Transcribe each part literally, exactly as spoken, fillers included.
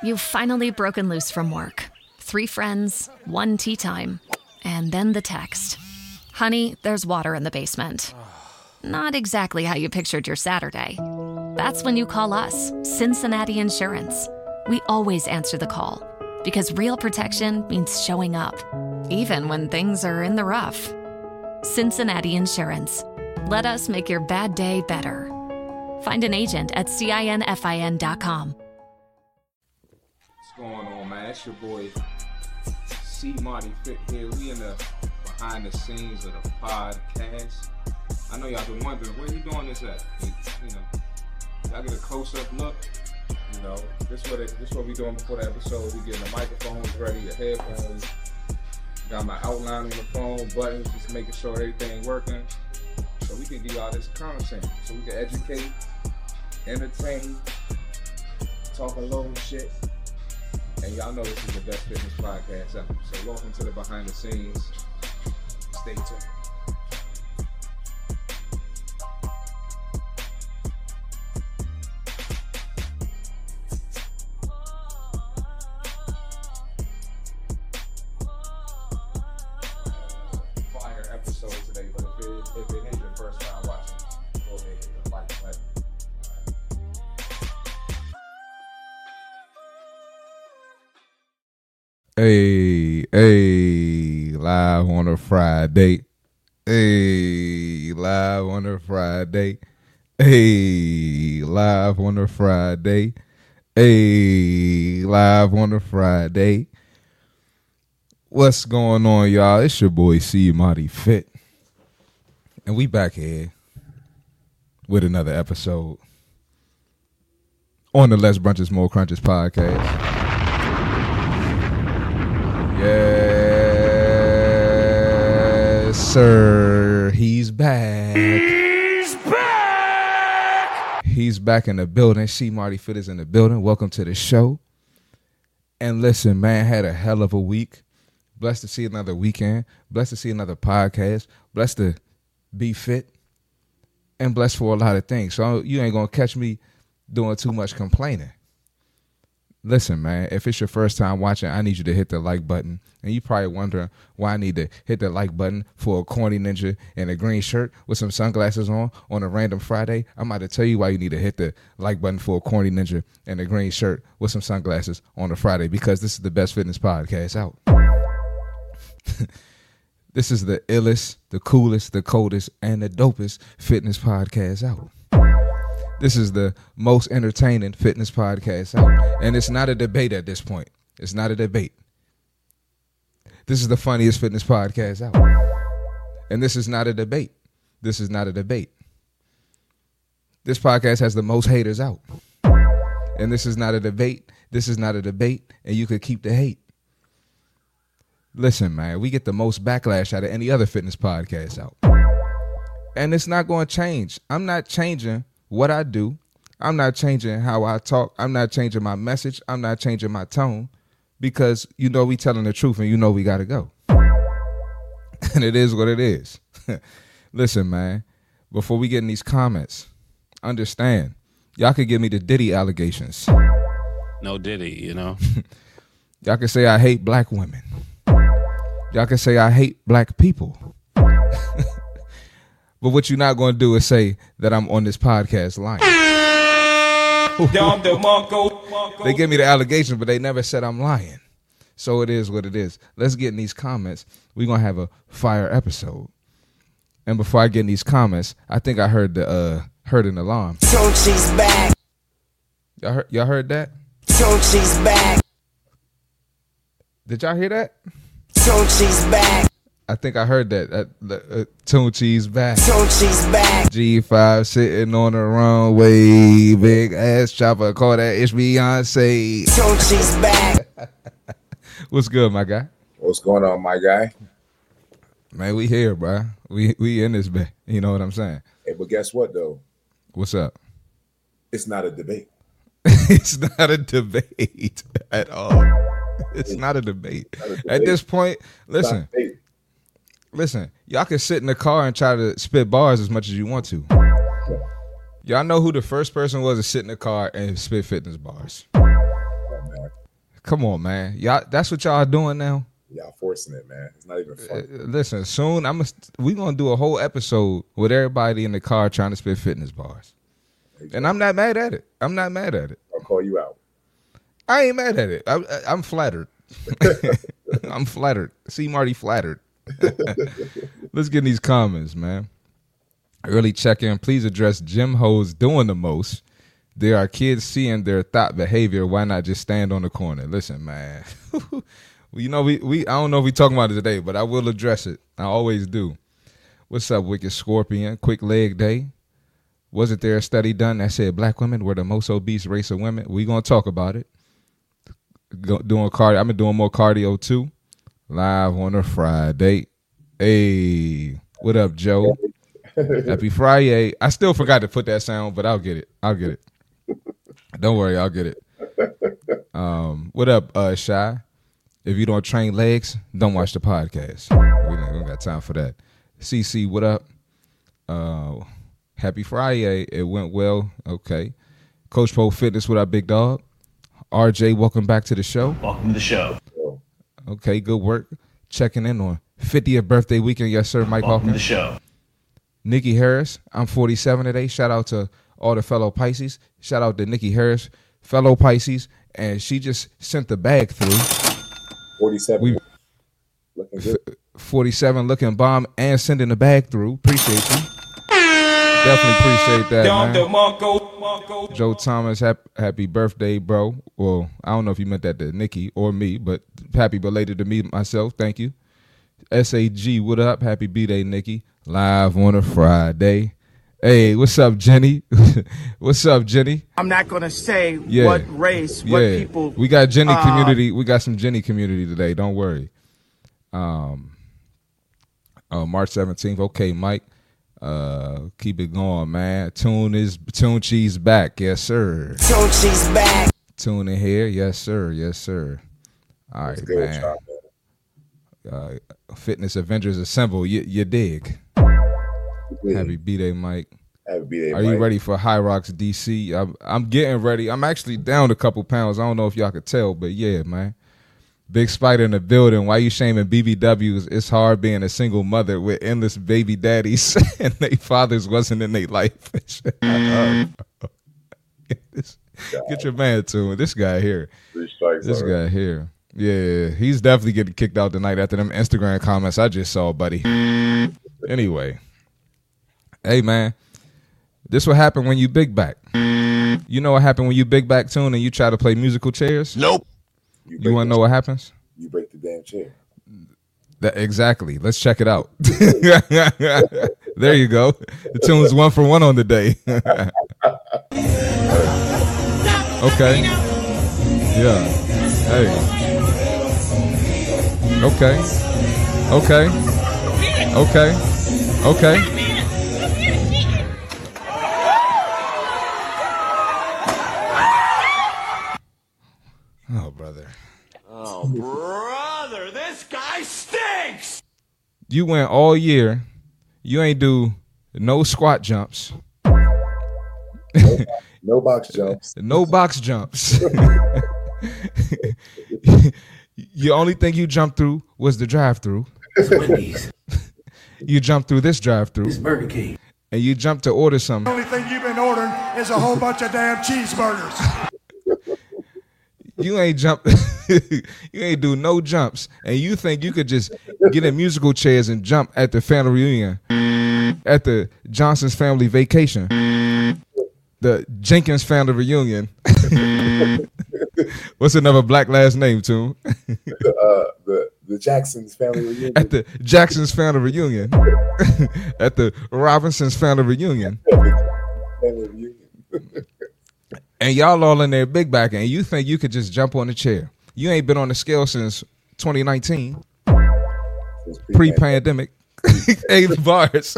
You've finally broken loose from work. Three friends, one tea time, and then the text. Honey, there's water in the basement. Not exactly how you pictured your Saturday. That's when you call us, Cincinnati Insurance. We always answer the call because real protection means showing up, even when things are in the rough. Cincinnati Insurance. Let us make your bad day better. Find an agent at cinfin dot com. What's going on, man? It's your boy C. Marty Fit here. We in the behind the scenes of the podcast. I know y'all been wondering where you doing this at. You, you know, y'all get a close-up look. You know, this what it, this what we doing before the episode. We getting the microphones ready, the headphones. Got my outline on the phone, buttons, just making sure everything working, so we can give y'all this content, so we can educate, entertain, talk a little shit. And y'all know this is the best fitness podcast ever. So welcome to the behind the scenes. Stay tuned. Fire episode today, but if it, if it ain't your first time watching, go ahead and hit the like button. Hey, hey, live on a Friday. Hey, live on a Friday. Hey, live on a Friday. Hey, live on a Friday. What's going on, y'all? It's your boy C. Marty Fit. And we back here with another episode on the Less Brunches, More Crunches podcast. Yes, sir. He's back. He's back. He's back in the building. C. Marty Fit is in the building. Welcome to the show. And listen, man, had a hell of a week. Blessed to see another weekend. Blessed to see another podcast. Blessed to be fit. And blessed for a lot of things. So you ain't going to catch me doing too much complaining. Listen, man, if it's your first time watching, I need you to hit the like button. And you probably wondering why I need to hit the like button for a corny ninja in a green shirt with some sunglasses on on a random Friday. I'm about to tell you why you need to hit the like button for a corny ninja in a green shirt with some sunglasses on a Friday, because this is the best fitness podcast out. This is the illest, the coolest, the coldest, and the dopest fitness podcast out. This is the most entertaining fitness podcast out. And it's not a debate at this point. It's not a debate. This is the funniest fitness podcast out. And this is not a debate. This is not a debate. This podcast has the most haters out. And this is not a debate. This is not a debate. And you could keep the hate. Listen, man, we get the most backlash out of any other fitness podcast out. And it's not going to change. I'm not changing what I do. I'm not changing how I talk. I'm not changing my message. I'm not changing my tone, because you know we telling the truth and you know we got to go. And it is what it is. Listen, man, before we get in these comments, understand, y'all can give me the Diddy allegations. No Diddy, you know. Y'all can say I hate black women. Y'all can say I hate black people. But what you're not going to do is say that I'm on this podcast lying. They give me the allegation, but they never said I'm lying. So it is what it is. Let's get in these comments. We're going to have a fire episode. And before I get in these comments, I think I heard the uh, heard an alarm. Tochi's back. Y'all heard, y'all heard that? Tochi's back. Did y'all hear that? Tochi's back. I think I heard that. Uh, uh, Tochi's back. Tochi's back. G five sitting on the runway. Big ass chopper. Call that It's Beyonce. Tochi's back. What's good, my guy? What's going on, my guy? Man, we here, bro. We we in this bed. You know what I'm saying? Hey, but guess what, though? What's up? It's not a debate. It's not a debate at all. It's not a debate. Not a debate. At this point, listen. Listen, y'all can sit in the car and try to spit bars as much as you want to. Y'all know who the first person was to sit in the car and spit fitness bars. Oh, man. Come on, man. Y'all, that's what y'all doing now. Y'all forcing it, man. It's not even Uh, fun. listen, soon I'm. A, we gonna do a whole episode with everybody in the car trying to spit fitness bars, and I'm not mad at it. I'm not mad at it. I'll call you out. I ain't mad at it. I, I, I'm flattered. I'm flattered. See Marty flattered. Let's get in these comments, man. Early check-in. Please address gym hoes doing the most. There are kids seeing their thought behavior. Why not just stand on the corner? Listen, man. You know, we, we I don't know if we talking about it today, but I will address it. I always do. What's up, Wicked Scorpion? Quick leg day. Wasn't there a study done that said black women were the most obese race of women? We gonna talk about it. Go, doing cardio. I've been doing more cardio too. Live on a Friday. Hey, what up, Joe? Happy Friday. I still forgot to put that sound, but I'll get it. I'll get it. Don't worry, I'll get it. Um, what up, uh, Shy? If you don't train legs, don't watch the podcast. We don't, we don't got time for that. C C, what up? Uh, happy Friday. It went well. Okay. Coach Pro Fitness, what up, big dog? R J, welcome back to the show. Welcome to the show. Okay, good work. Checking in on fiftieth birthday weekend. Yes, sir, Mike Welcome Hawkins. to the show. Nikki Harris, I'm forty-seven today. Shout out to all the fellow Pisces. Shout out to Nikki Harris, fellow Pisces. And she just sent the bag through. forty-seven. We- Looking good. forty-seven looking bomb and sending the bag through. Appreciate you. Definitely appreciate that, man. Joe Thomas, happy, happy birthday, bro. Well, I don't know if you meant that to Nikki or me, but happy belated to me myself. Thank you. S A G, what up? Happy B-Day, Nikki. Live on a Friday. Hey, what's up, Jenny? What's up, Jenny? I'm not going to say Yeah. what race, what Yeah. people. We got Jenny uh, community. We got some Jenny community today. Don't worry. Um, uh, March seventeenth. Okay, Mike. Uh, keep it going, man. Tune is Tune Cheese back. Yes, sir. Tune cheese back. Tune in here. Yes, sir. Yes, sir. All right, Good man. job, man. Uh, Fitness Avengers Assemble. You, you dig. Yeah. Happy B-Day, Mike. Happy B-Day, Are you Mike. ready for High Rocks D C? I'm, I'm getting ready. I'm actually down a couple pounds. I don't know if y'all could tell, but yeah, man. Big Spider in the building. Why you shaming B B Ws? It's hard being a single mother with endless baby daddies and they fathers wasn't in their life. Get your man to it. This guy here. Three strikes. This already. guy here. Yeah, he's definitely getting kicked out tonight after them Instagram comments I just saw, buddy. Anyway. Hey, man. This what happened when you big back. You know what happened when you big back tune and you try to play musical chairs? Nope. You, You break want to the- know what happens? You break the damn chair. That, exactly. Let's check it out. There you go. The tune's one for one on the day. Okay. Yeah. Hey. Okay. Okay. Okay. Okay. Oh, brother. Oh, brother, this guy stinks. You went all year. You ain't do no squat jumps. No box jumps. No box jumps. The only thing you jumped through was the drive-through. Wendy's. You jumped through this drive-through, Burger King. and you jumped to order some. The only thing you've been ordering is a whole bunch of damn cheeseburgers. You ain't jump. You ain't do no jumps, and you think you could just get in musical chairs and jump at the family reunion, at the Johnson's family vacation, the Jenkins family reunion. What's another black last name, too? The, uh, the the Jackson's family reunion. At the Jackson's family reunion, at the Robinson's family reunion, family reunion. and y'all all in there big back, and you think you could just jump on the chair. You ain't been on the scale since twenty nineteen, It's pre-pandemic. pre-pandemic. Hey, bars.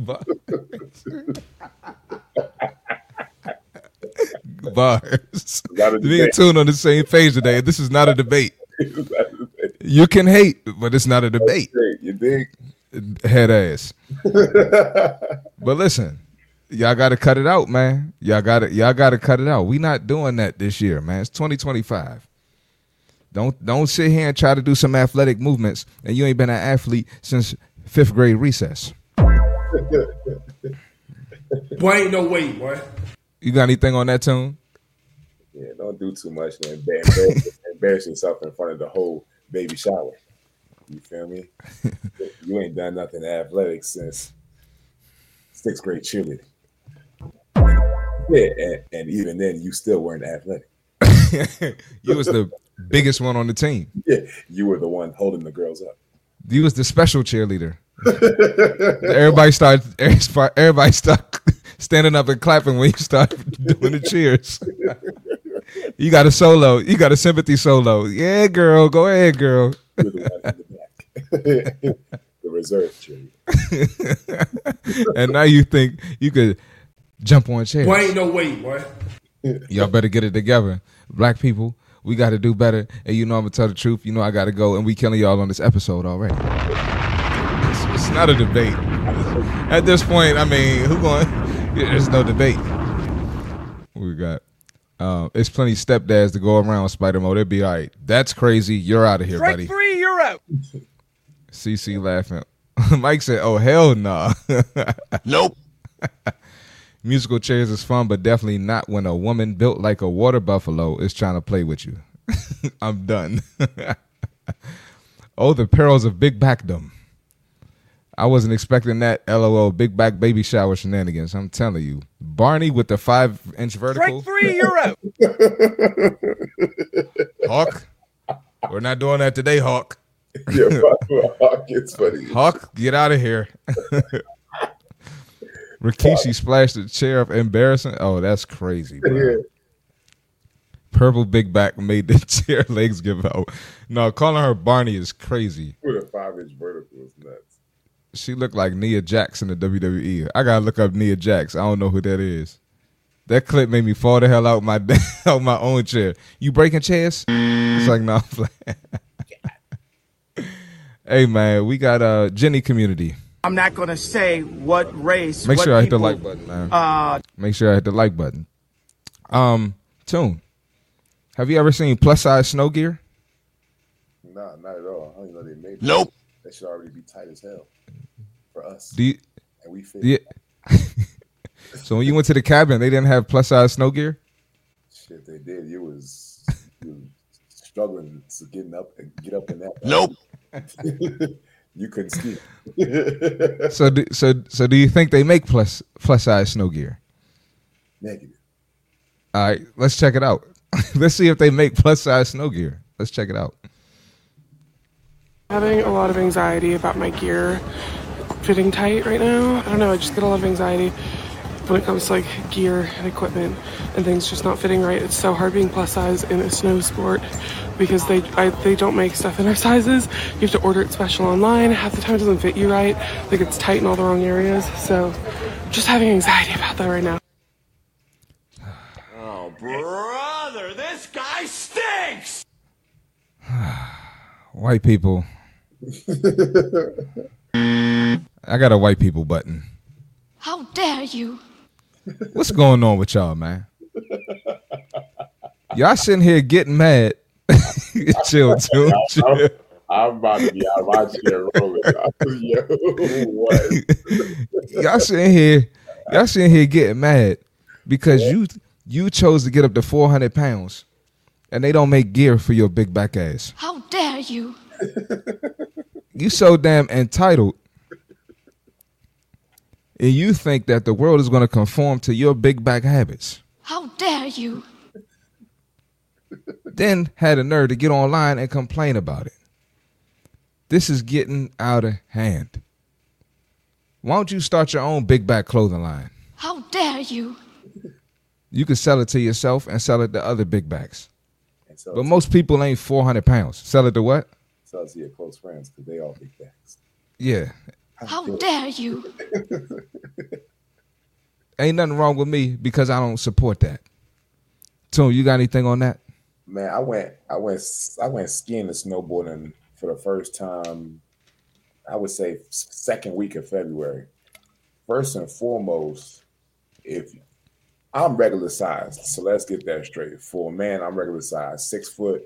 Bars. Not a Me and debate. Tune on the same page today. This is not a debate. You can hate, but it's not a debate. You dig? Head ass. But listen, y'all got to cut it out, man. Y'all got to y'all got to cut it out. We not doing that this year, man. It's twenty twenty-five. Don't don't sit here and try to do some athletic movements, and you ain't been an athlete since fifth grade recess. Boy, ain't no way, boy. You got anything on that, Tune? Yeah, don't do too much and embarrass, embarrass yourself in front of the whole baby shower. You feel me? You ain't done nothing athletic since sixth grade cheerleading. Yeah, and, and even then, you still weren't athletic. You was the biggest one on the team. Yeah, you were the one holding the girls up. You was the special cheerleader. Everybody started. Everybody started standing up and clapping when you started doing the cheers. You got a solo. You got a sympathy solo. Yeah, girl. Go ahead, girl. You're the one in the back. The reserve cheerleader. And now you think you could jump on chairs. Boy, ain't no way, boy. Y'all better get it together. Black people, we got to do better. And you know I'm going to tell the truth. You know I got to go. And we killing y'all on this episode already. It's, it's not a debate. At this point, I mean, who going? There's no debate. We got. Uh, it's plenty stepdads to go around Spider Mode. They'll be all right. That's crazy. You're out of here, Strike buddy. three, you're out. C C laughing. Mike said, oh, hell no. Nah. Nope. Musical chairs is fun, but definitely not when a woman built like a water buffalo is trying to play with you. I'm done. Oh, the perils of big backdom. I wasn't expecting that. L O L, big back baby shower shenanigans. I'm telling you. Barney with the five inch vertical. Strike three, you're out. Hawk. We're not doing that today, Hawk. Yeah, Hawk, it's funny. Hawk, get out of here. Rikishi splashed the chair up, embarrassing. Oh, that's crazy, bro. Yeah. Purple big back made the chair legs give out. No, calling her Barney is crazy. With a five inch vertical is nuts. She looked like Nia Jax in the W W E. I gotta look up Nia Jax. I don't know who that is. That clip made me fall the hell out my out my own chair. You breaking chairs? It's like, no, I'm playing. Hey man, we got uh Jenny community. I'm not going to say what race. Make what sure I hit the people, like button, man. Uh, Make sure I hit the like button. Um, Tune, have you ever seen plus size snow gear? Nah, not at all. I don't even know they made it. Nope. That should already be tight as hell for us. Do you, and we fit. yeah. So when you went to the cabin, they didn't have plus size snow gear? Shit, they did. You was, you was struggling to getting up and get up in that. Nope. You couldn't ski. so, do, so, so do you think they make plus plus size snow gear? Negative. All right, let's check it out. Let's see if they make plus size snow gear. Let's check it out. Having a lot of anxiety about my gear fitting tight right now. I don't know, I just get a lot of anxiety when it comes to like gear and equipment and things just not fitting right. It's so hard being plus size in a snow sport because they I, they don't make stuff in our sizes. You have to order it special online. Half the time it doesn't fit you right. Like it's tight in all the wrong areas. So just having anxiety about that right now. Oh, brother, this guy stinks! White people. I got a white people button. How dare you? What's going on with y'all, man? Y'all sitting here getting mad. Chill, chill, chill. I'm, I'm about to be out my chair rolling. Yo, what? Y'all sitting here, y'all sitting here getting mad because you you chose to get up to four hundred pounds, and they don't make gear for your big back ass. How dare you? You so damn entitled. And you think that the world is going to conform to your big back habits. How dare you? Then had a nerve to get online and complain about it. This is getting out of hand. Why don't you start your own big back clothing line? How dare you? You can sell it to yourself and sell it to other big backs. But most people ain't four hundred pounds. Sell it to what? Sell it to your close friends because they all big backs. Yeah. How dare you? Ain't nothing wrong with me because I don't support that. Tune, you got anything on that? Man, I went, I went, I went skiing and snowboarding for the first time. I would say second week of February. First and foremost, if I'm regular size, so let's get that straight. For a man, I'm regular size, six foot,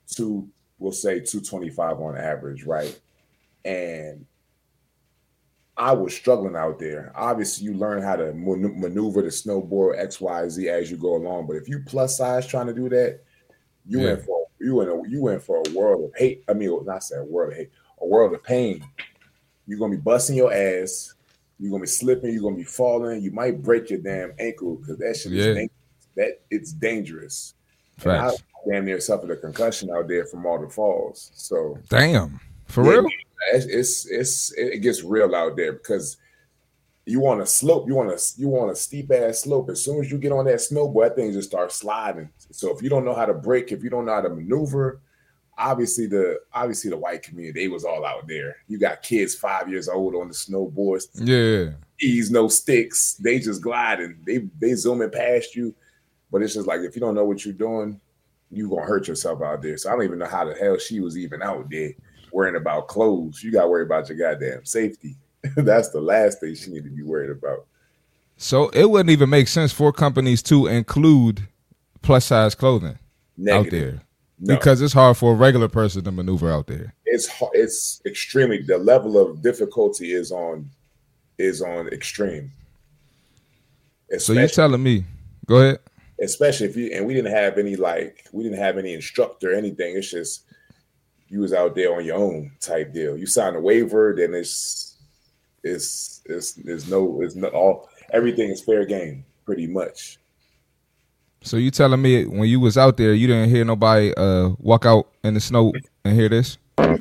two, we'll say two twenty-five on average, right? And I was struggling out there. Obviously, you learn how to man- maneuver the snowboard X, Y, Z as you go along. But if you plus size trying to do that, you Yeah. in for you in a, you in for a world of hate. I mean, not say a world of hate, a world of pain. You're gonna be busting your ass. You're gonna be slipping. You're gonna be falling. You might break your damn ankle because that shit Yeah. is dangerous. That it's dangerous. And I Facts. damn near suffered a concussion out there from all the falls. So Damn. For yeah, real? It's, it's it's it gets real out there because you want a slope, you want a you want a steep ass slope. As soon as you get on that snowboard, that thing just starts sliding. So if you don't know how to brake, if you don't know how to maneuver, obviously the obviously the white community, they was all out there. You got kids five years old on the snowboards, Yeah. ease no sticks, they just gliding, they they zooming past you. But it's just like if you don't know what you're doing, you gonna hurt yourself out there. So I don't even know how the hell she was even out there worrying about clothes. You gotta worry about your goddamn safety. That's the last thing she need to be worried about. So it wouldn't even make sense for companies to include plus size clothing Negative. out there No. because it's hard for a regular person to maneuver out there. It's har- it's extremely, the level of difficulty is on is on extreme. So you Especially, telling me? Go ahead. especially if you and we didn't have any like we didn't have any instructor or anything. It's just you was out there on your own type deal. You sign a waiver, then it's it's it's it's no it's no all everything is fair game pretty much. So you telling me when you was out there, you didn't hear nobody uh, walk out in the snow and hear this? Is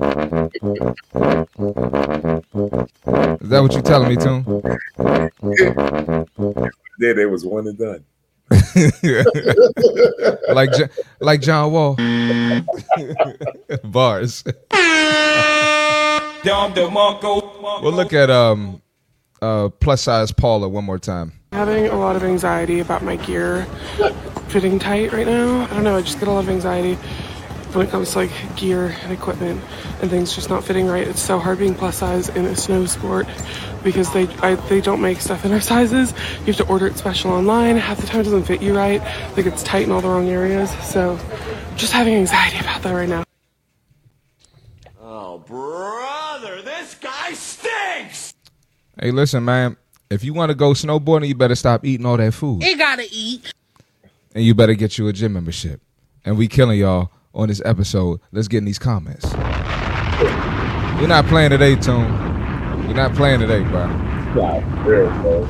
that what you telling me, Toon? Then it was one and done. like Jo- like John Wall. Bars. We'll look at um uh plus size Paula one more time. Having a lot of anxiety about my gear fitting tight right now. I don't know, I just get a lot of anxiety when it comes to like gear and equipment and things just not fitting right. It's so hard being plus size in a snow sport because they I, they don't make stuff in our sizes. You have to order it special online. Half the time it doesn't fit you right. Like it's tight in all the wrong areas. So just having anxiety about that right now. Oh, brother, this guy stinks! Hey, listen, man. If you want to go snowboarding, you better stop eating all that food. He gotta eat. And you better get you a gym membership. And we killing y'all on this episode. Let's get in these comments. You're not playing today, Toon. You're not playing today, bro. Nah, real, bro.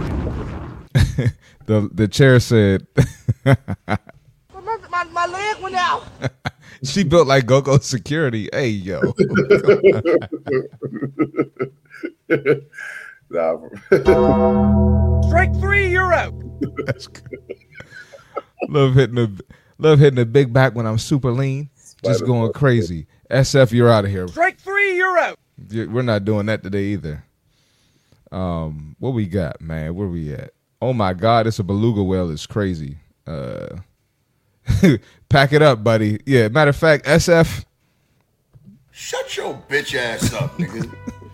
the the chair said My, my, my leg went out. she built like Go-Go Security. Hey, yo. Nah. Strike three, you're out. That's good. Love hitting the love hitting the big back when I'm super lean. Just going crazy. S F, you're out of here. Strike three, you're out. We're not doing that today either. Um, what we got, man? Where we at? Oh my God, it's a beluga whale. It's crazy. Uh, pack it up, buddy. Yeah. Matter of fact, S F. Shut your bitch ass up, nigga.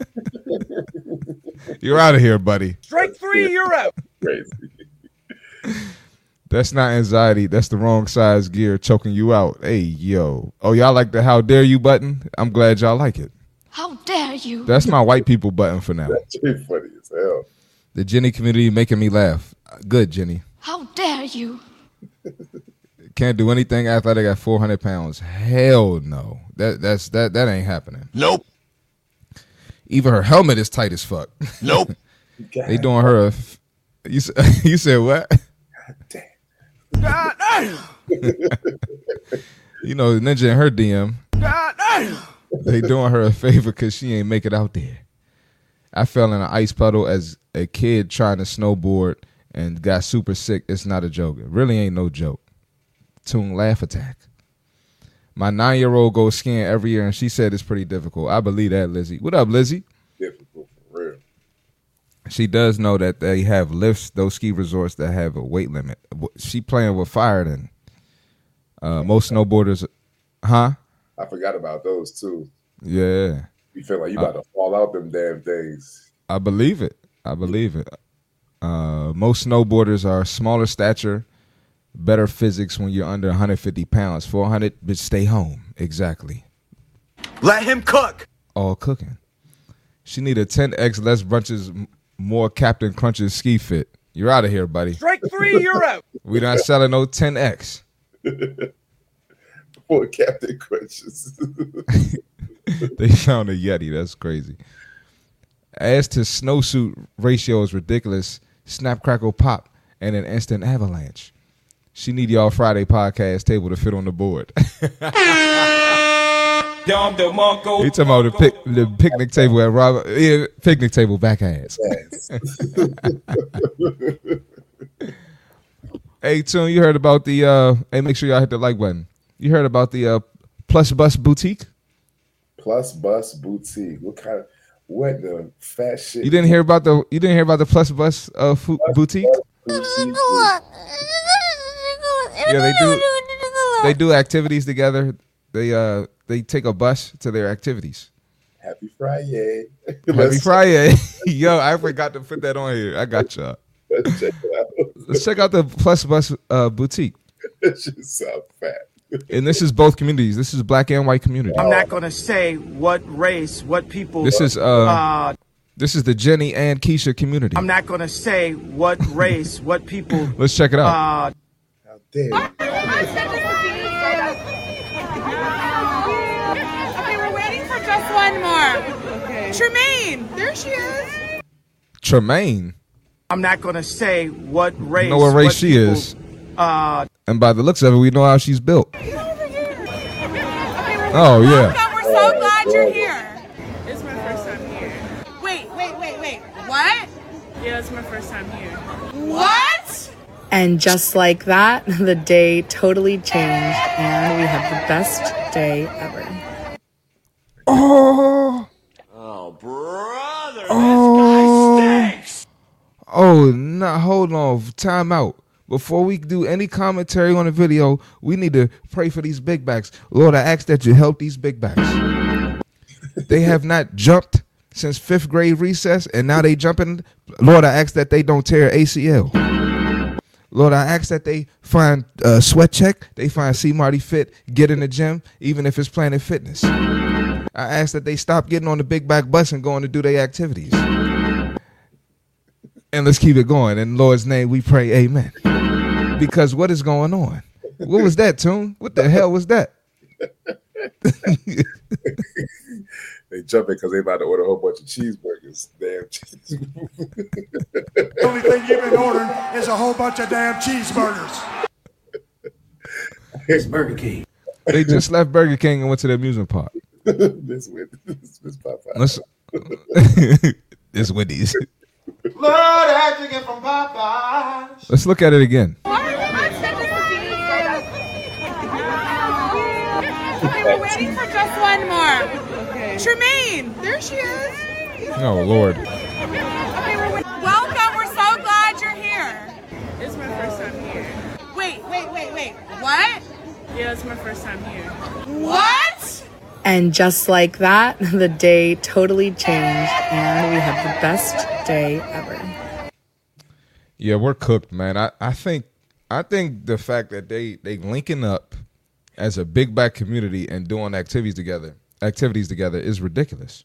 You're out of here, buddy. Strike three, you're out. Crazy. That's not anxiety. That's the wrong size gear choking you out. Hey, yo. Oh, y'all like the how dare you button? I'm glad y'all like it. How dare you? That's my white people button for now. That's funny as hell. The Jenny community making me laugh. Good, Jenny. How dare you? Can't do anything athletic at four hundred pounds. Hell no. That that's that that ain't happening. Nope. Even her helmet is tight as fuck. Nope. They doing her a. F- you said you said what? God damn. You know, Ninja in her D M. God damn. They doing her a favor because she ain't make it out there. I fell in an ice puddle as a kid trying to snowboard and got super sick. It's not a joke. It really ain't no joke. Toon laugh attack. My nine-year-old goes skiing every year, and she said it's pretty difficult. I believe that, Lizzie. What up, Lizzie? Difficult for real. She does know that they have lifts, those ski resorts that have a weight limit. She playing with fire then. Uh, most snowboarders, huh? I forgot about those too. Yeah. You feel like you about uh, to fall out them damn things. I believe it. I believe it. Uh, most snowboarders are smaller stature, Better physics when you're under one hundred fifty pounds. four hundred, but stay home. Exactly. Let him cook. All cooking. She need a ten X less brunches, m- more Captain Crunches ski fit. You're out of here, buddy. Strike three, you're out. We not selling no ten X. Poor Captain Crunches. They found a Yeti. That's crazy. As to snowsuit ratio is ridiculous. Snap, crackle, pop, and an instant avalanche. She need y'all Friday podcast table to fit on the board. He talking about the, pic, the picnic table at Robert. Yeah, picnic table back ass. Hey, Tune, you heard about the, uh, hey, make sure y'all hit the like button. You heard about the uh, Plus Bus Boutique? Plus Bus Boutique. What kind of, what the fat shit? You didn't hear about the, you didn't hear about the Plus Bus uh, fu- Plus Boutique? Bus Boutique. Yeah, they do. They do activities together. They uh they take a bus to their activities. Happy Friday. Happy Friday. Yo, I forgot to put that on here. I got y'all. Let's check it out. Let's check out the Plus Bus uh, Boutique. That shit sound fat. And this is both communities. This is black and white community. I'm not gonna say what race, what people. This is uh, uh this is the Jenny and Keisha community. I'm not gonna say what race, what people. Let's check it out. Uh, How dare you? Okay, we're waiting for just one more. Okay. Tremaine, there she is. Tremaine. I'm not gonna say what race. You know what race what she people, is. Uh, and by the looks of it, we know how she's built. Okay, Oh yeah. welcome. We're so glad you're here. It's my first time here. Wait, wait, wait, wait. What? Yeah, it's my first time here. What? And just like that, the day totally changed, and we had the best day ever. Oh. Oh, brother, Oh. this guy stinks. Oh, no, hold on. Time out. Before we do any commentary on the video, we need to pray for these big backs. Lord, I ask that you help these big backs. They have not jumped since fifth grade recess, and now they jumping. Lord, I ask that they don't tear A C L. Lord, I ask that they find uh, Sweat Check, they find C Marty Fit, get in the gym, even if it's Planet Fitness. I ask that they stop getting on the big back bus and going to do their activities. And let's keep it going. In Lord's name, we pray, amen. Because what is going on? What was that, Tune? What the hell was that? They jumping because they about to order a whole bunch of cheeseburgers. Damn cheeseburgers. The only thing you've been ordering is a whole bunch of damn cheeseburgers. It's Burger King. They just left Burger King and went to the amusement park. This with this, this Popeye. Let's, it's Wendy's. Lord, how'd you get from Popeyes? Let's look at it again. Okay, we're waiting for just one more. Okay. Tremaine, there she is. Oh, Lord. Okay, we're wait- welcome. We're so glad you're here. It's my first time here. Wait, wait, wait, wait. What? Yeah, it's my first time here. What? And just like that, the day totally changed, and we had the best day ever. Yeah, we're cooked, man. I, I think I think the fact that they they linking up as a big back community and doing activities together, activities together is ridiculous.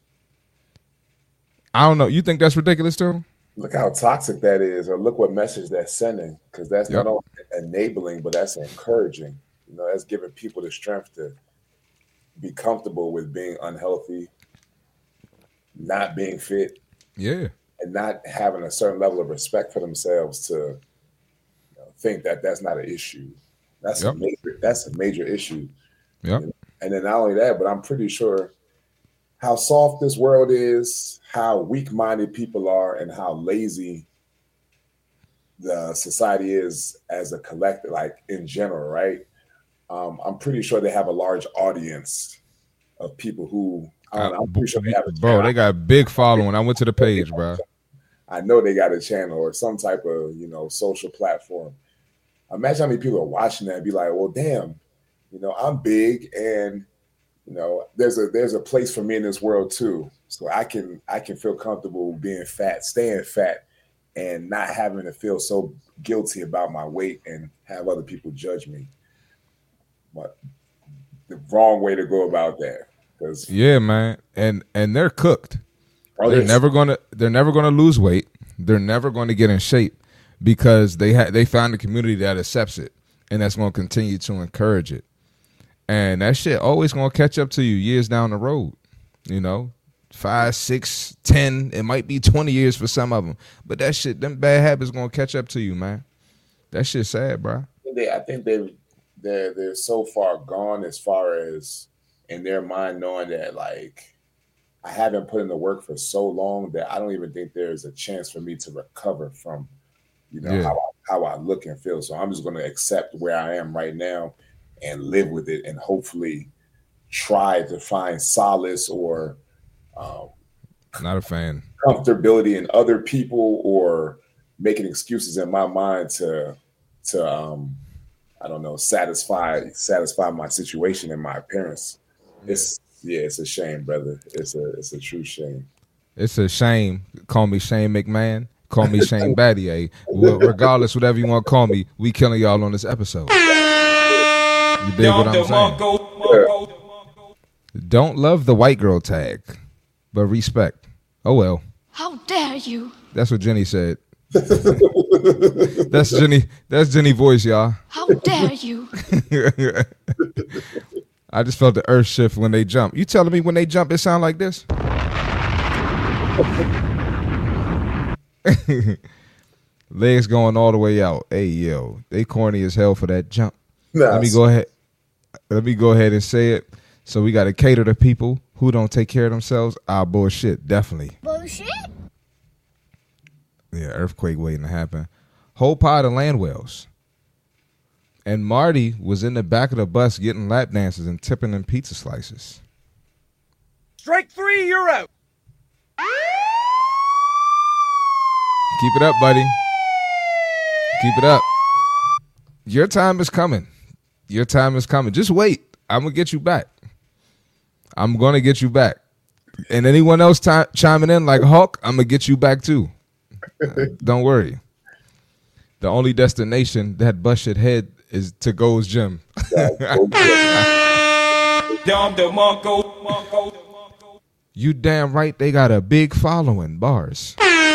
I don't know. You think that's ridiculous too? Look how toxic that is, or look what message that's sending. Because that's Yep. not only enabling, but that's encouraging. You know, that's giving people the strength to be comfortable with being unhealthy, not being fit, Yeah. and not having a certain level of respect for themselves to you know, think that that's not an issue. That's Yep. a major. That's a major issue. Yep. And then not only that, but I'm pretty sure how soft this world is, how weak-minded people are, and how lazy the society is as a collective, like in general, right? Um, I'm pretty sure they have a large audience of people who, I don't know, I'm pretty sure they have a Bro, channel. they got a big following. I went to the page, bro. I know they got a channel or some type of, you know, social platform. Imagine how many people are watching that and be like, well, damn, you know, I'm big and, you know, there's a there's a place for me in this world too. So I can I can feel comfortable being fat, staying fat, and not having to feel so guilty about my weight and have other people judge me. But the wrong way to go about that. Because yeah, man, and and they're cooked. Oh, they're yes. never gonna they're never gonna lose weight. They're never going to get in shape because they ha- they found a community that accepts it and that's going to continue to encourage it. And that shit always going to catch up to you years down the road. You know, five, six, ten. It might be twenty years for some of them, but that shit, them bad habits going to catch up to you, man. That shit's sad, bro. They, I think they they're they're so far gone as far as in their mind knowing that like I haven't put in the work for so long that I don't even think there's a chance for me to recover from, you know, Yeah. how I, how I look and feel. So I'm just going to accept where I am right now and live with it, and hopefully try to find solace or um, Not a fan. comfortability in other people, or making excuses in my mind to to um I don't know satisfy satisfy my situation and my appearance. It's yeah, it's a shame, brother. It's a it's a true shame. It's a shame. Call me Shane McMahon. Call me Shane Battier. Well, regardless, whatever you want to call me, we killing y'all on this episode. You dig what I'm saying? Don't love the white girl tag, but respect. Oh well. How dare you? That's what Jenny said. That's Jenny. That's Jenny voice, y'all. How dare you? I just felt the earth shift when they jump. You telling me when they jump it sound like this? Legs going all the way out. Hey yo, they corny as hell for that jump. Nah, Let me go ahead. Let me go ahead and say it. So we got to cater to people who don't take care of themselves. Ah, bullshit, definitely. Bullshit? Yeah, earthquake waiting to happen. Whole pod of land wells. And Marty was in the back of the bus getting lap dances and tipping them pizza slices. Strike three, you're out. Keep it up, buddy. Keep it up. Your time is coming. Your time is coming. Just wait. I'm going to get you back. I'm going to get you back. And anyone else t- chiming in like Hulk, I'm going to get you back too. Uh, don't worry. The only destination that bust your head is to go's gym. You damn right they got a big following. Bars.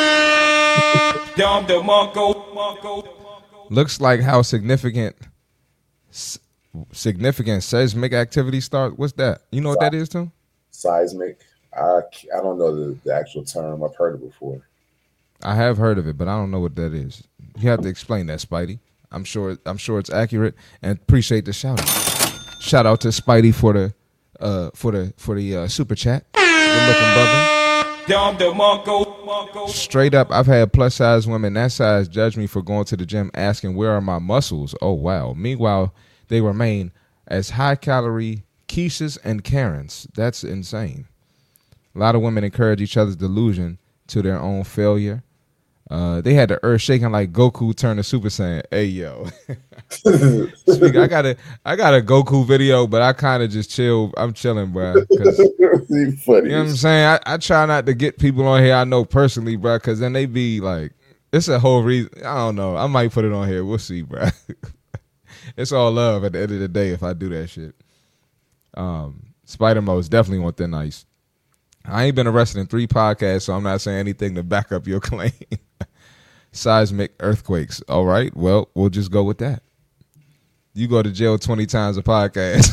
Looks like how significant s- significant seismic activity start. What's that? You know what that is, Tim? Seismic. I I don't know the, the actual term. I've heard it before. I have heard of it, but I don't know what that is. You have to explain that, Spidey. I'm sure I'm sure it's accurate, and appreciate the shout out. Shout out to Spidey for the uh for the for the uh, super chat. Good looking brother. Straight up, I've had plus size women that size judge me for going to the gym asking where are my muscles. Oh wow. Meanwhile, they remain as high calorie Keishas and Karens. That's insane. A lot of women encourage each other's delusion to their own failure. Uh, they had the earth shaking like Goku turned to Super Saiyan. Hey yo, Speak, I got a I got a Goku video, but I kind of just chill. I'm chilling, bro. Funny. You know what I'm saying? I, I try not to get people on here I know personally, bro, because then they be like, it's a whole reason. I don't know. I might put it on here. We'll see, bro. It's all love at the end of the day if I do that shit. Um, Spider-Mo's definitely want that nice. I ain't been arrested in three podcasts, so I'm not saying anything to back up your claim. Seismic earthquakes. All right. Well, we'll just go with that. You go to jail twenty times a podcast.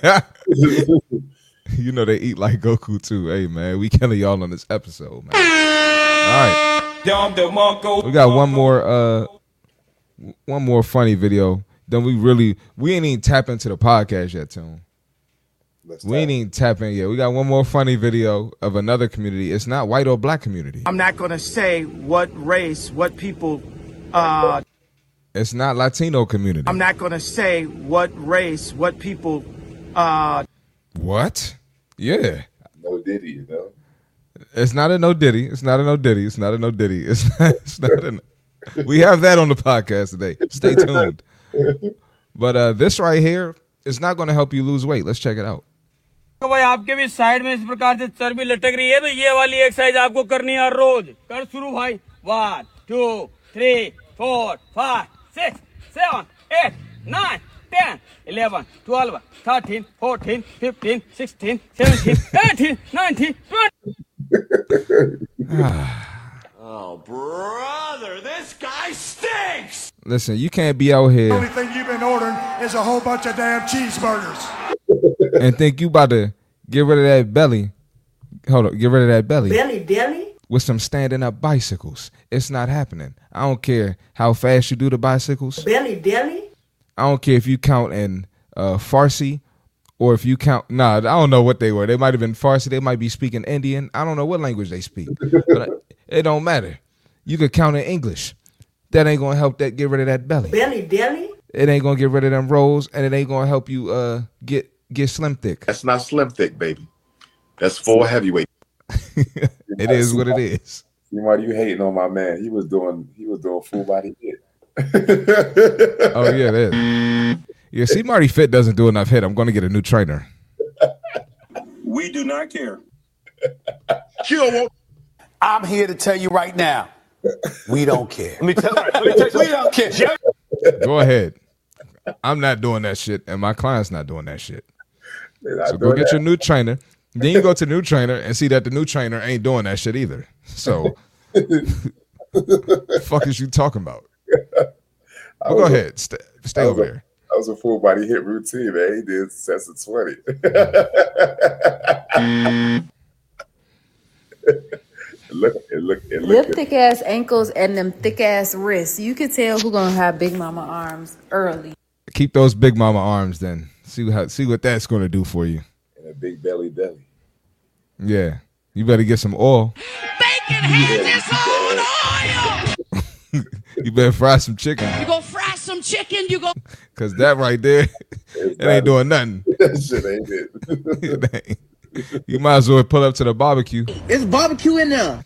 You know they eat like Goku too. Hey, man, we killing y'all on this episode, man. All right. We got one more uh, one more funny video. Then we really, we ain't even tap into the podcast yet, Tim. Let's We ain't even tap in yet. We got one more funny video of another community. It's not white or black community. I'm not going to say what race, what people, uh, It's not Latino community. I'm not going to say what race, what people, uh, What? Yeah. No Diddy, you know. It's not a no Diddy. It's not a no Diddy. It's not a no Diddy. It's not, it's not a no. We have that on the podcast today. Stay tuned. But uh, this right here is not going to help you lose weight. Let's check it out. तो भाई आपके भी side में इस प्रकार से चर्बी लटक रही है तो ये वाली एक्सरसाइज आपको करनी है रोज कर शुरू भाई one two, three, four, five, six, seven, eight, nine, ten, eleven, twelve, thirteen, fourteen, fifteen, sixteen, seventeen, eighteen, nineteen, twenty. Oh, brother, this guy stinks! Listen, you can't be out The here only thing you've been ordering is a whole bunch of damn cheeseburgers. and think you about to get rid of that belly. Hold up, get rid of that belly. Belly, belly? With some standing up bicycles. It's not happening. I don't care how fast you do the bicycles. Belly, belly? I don't care if you count in uh, Farsi or if you count. Nah, I don't know what they were. They might have been Farsi. They might be speaking Indian. I don't know what language they speak. But it don't matter. You could count in English. That ain't gonna help that get rid of that belly. Belly, belly? It ain't gonna get rid of them rolls, and it ain't gonna help you uh get get slim thick. That's not slim thick, baby. That's full heavyweight. It is what it is. See, Marty, you hating on my man? He was doing he was doing full body hit. Oh yeah, that is. Yeah, see, Marty Fit doesn't do enough hit. I'm gonna get a new trainer. We do not care. Kill won't. I'm here to tell you right now, we don't care. Let me tell you. Let me tell you. We don't care. Go ahead. I'm not doing that shit, and my client's not doing that shit. So go get that. your new trainer. Then you go to the new trainer and see that the new trainer ain't doing that shit either. So, the fuck is you talking about? Well, go ahead. A, stay stay over a, there. That was a full body hit routine, man. He did sets of twenty. It look, it look, it look. Them thick ass ankles and them thick ass wrists. You can tell who gonna have big mama arms early. Keep those big mama arms then. See how see what that's gonna do for you. And a big belly deli. Yeah. You better get some oil. Bacon has its own oil! You better fry some chicken. You go fry some chicken, you go... Cause that right there, it ain't doing nothing. That shit ain't it. It ain't. You might as well pull up to the barbecue. It's barbecue in there.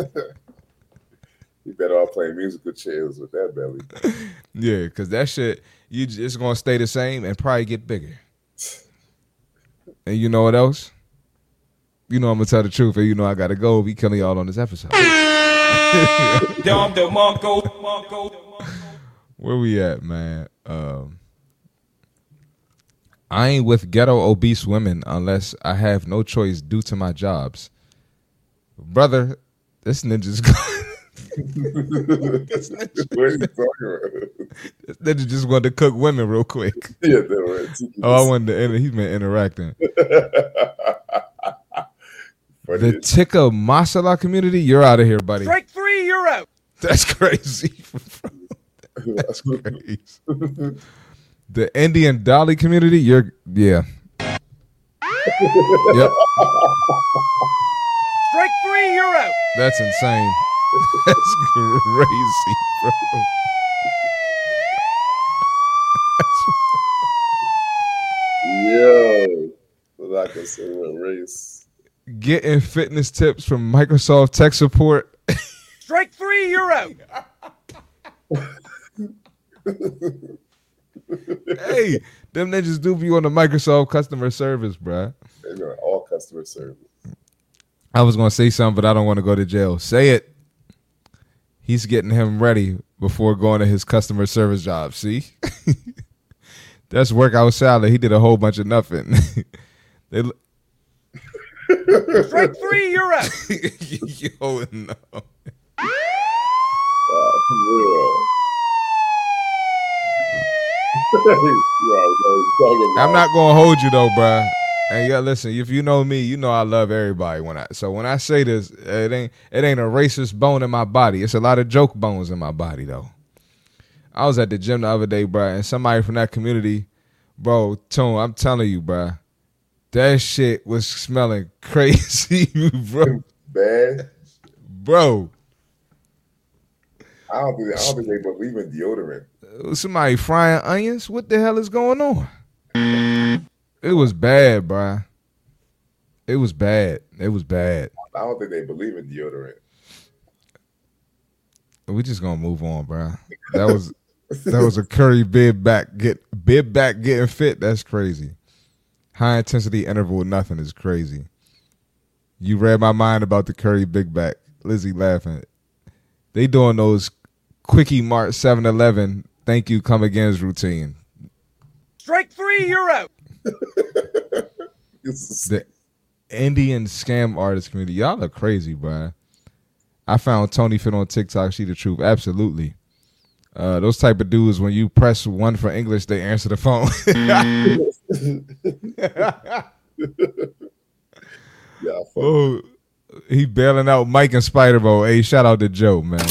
You better all play musical chairs with that belly. Yeah, because that shit, you just going to stay the same and probably get bigger. And you know what else? You know I'm going to tell the truth, and you know I got to go. We killing y'all on this episode. Where we at, man? Um, I ain't with ghetto obese women unless I have no choice due to my jobs. Brother, this ninja's this ninja, What are you talking about? this ninja just wanted to cook women real quick. Yeah, they were. Oh, I wanted to, he's been interacting. The Tikka Masala community, you're out of here, buddy. Strike three, you're out. That's crazy. That's crazy. The Indian Dolly community, you're, yeah. Yep. Strike three, you're out. That's insane. That's crazy, bro. Yo, like I said, what race? Getting fitness tips from Microsoft tech support. Strike three, you're out. Hey, them ninjas do be on the Microsoft customer service, bruh. They're doing all customer service. I was going to say something, but I don't want to go to jail. Say it. He's getting him ready before going to his customer service job. See? That's workout salad. He did a whole bunch of nothing. They l- Strike three, you're out. Yo, no. I'm not gonna hold you though, bruh. And yeah, listen, if you know me, you know I love everybody. When I so when I say this, it ain't it ain't a racist bone in my body. It's a lot of joke bones in my body though. I was at the gym the other day, bruh, and somebody from that community, bro, Tone, I'm telling you, bruh, that shit was smelling crazy, bro. Bad, bro. I don't think I don't think they believe in deodorant. Somebody frying onions? What the hell is going on? It was bad, bruh. It was bad. It was bad. I don't think they believe in deodorant. We just gonna move on, bruh. That was that was a Curry bib back get bib back getting fit. That's crazy. High intensity interval nothing is crazy. You read my mind about the Curry big back. Lizzie laughing. They They doing those Quickie Mart seven eleven thank you come again's routine. Strike three, you're out. The Indian scam artist community. Y'all are crazy, bro. I found Tony Fit on TikTok. She the truth. Absolutely. Uh, those type of dudes, when you press one for English, they answer the phone. Yeah, oh, he bailing out Mike and Spider-Bo. Hey, shout out to Joe, man.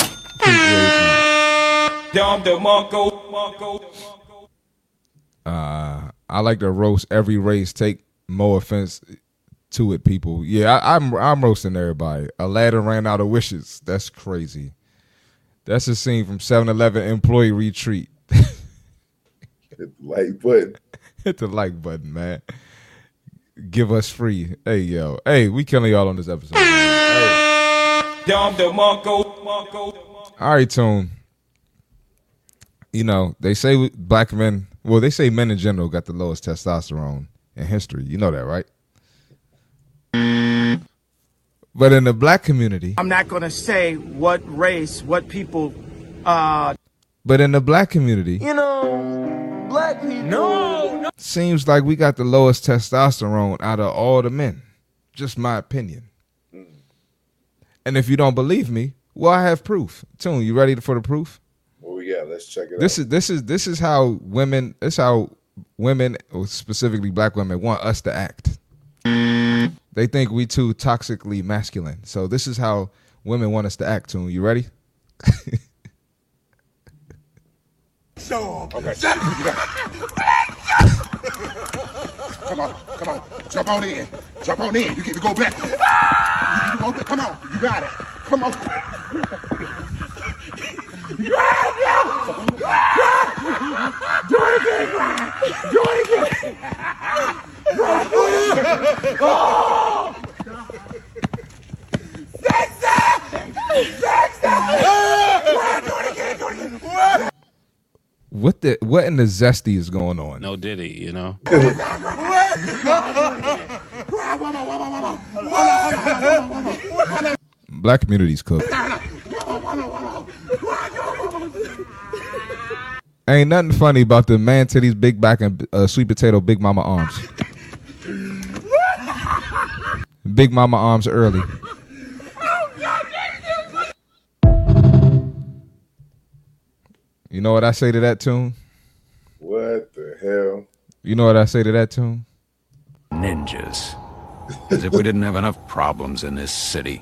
Uh, I like to roast every race. Take no offense to it, people. Yeah, I, I'm I'm roasting everybody. Aladdin ran out of wishes. That's crazy. That's a scene from seven eleven employee retreat. Hit the like button. Hit the like button, man. Give us free. Hey, yo. Hey, we killing y'all on this episode. Hey. All right, Tune. You know, they say black men, well, they say men in general got the lowest testosterone in history. You know that, right? But in the black community, I'm not going to say what race, what people. Uh, but in the black community, you know, black people. No, no. Seems like we got the lowest testosterone out of all the men. Just my opinion. Mm. And if you don't believe me, well, I have proof. Tune, you ready for the proof? Oh yeah, let's check it this out. Is this is this is how women. This is how women, or specifically black women, want us to act. They think we too toxically masculine. So this is how women want us to act. Tune, you ready? So, Okay. Come on, come on, jump on in, jump on in. You get to go back. You get to go back. Come on, you got it. Come on. Do it again, do it again. Oh! What the what in the zesty is going on? No Diddy, you know. Black communities cook. Ain't nothing funny about the man titties, big back, and uh, sweet potato, big mama arms. Big mama arms early. You know what I say to that, Tune? What the hell? You know what I say to that, Tune? Ninjas. As if we didn't have enough problems in this city.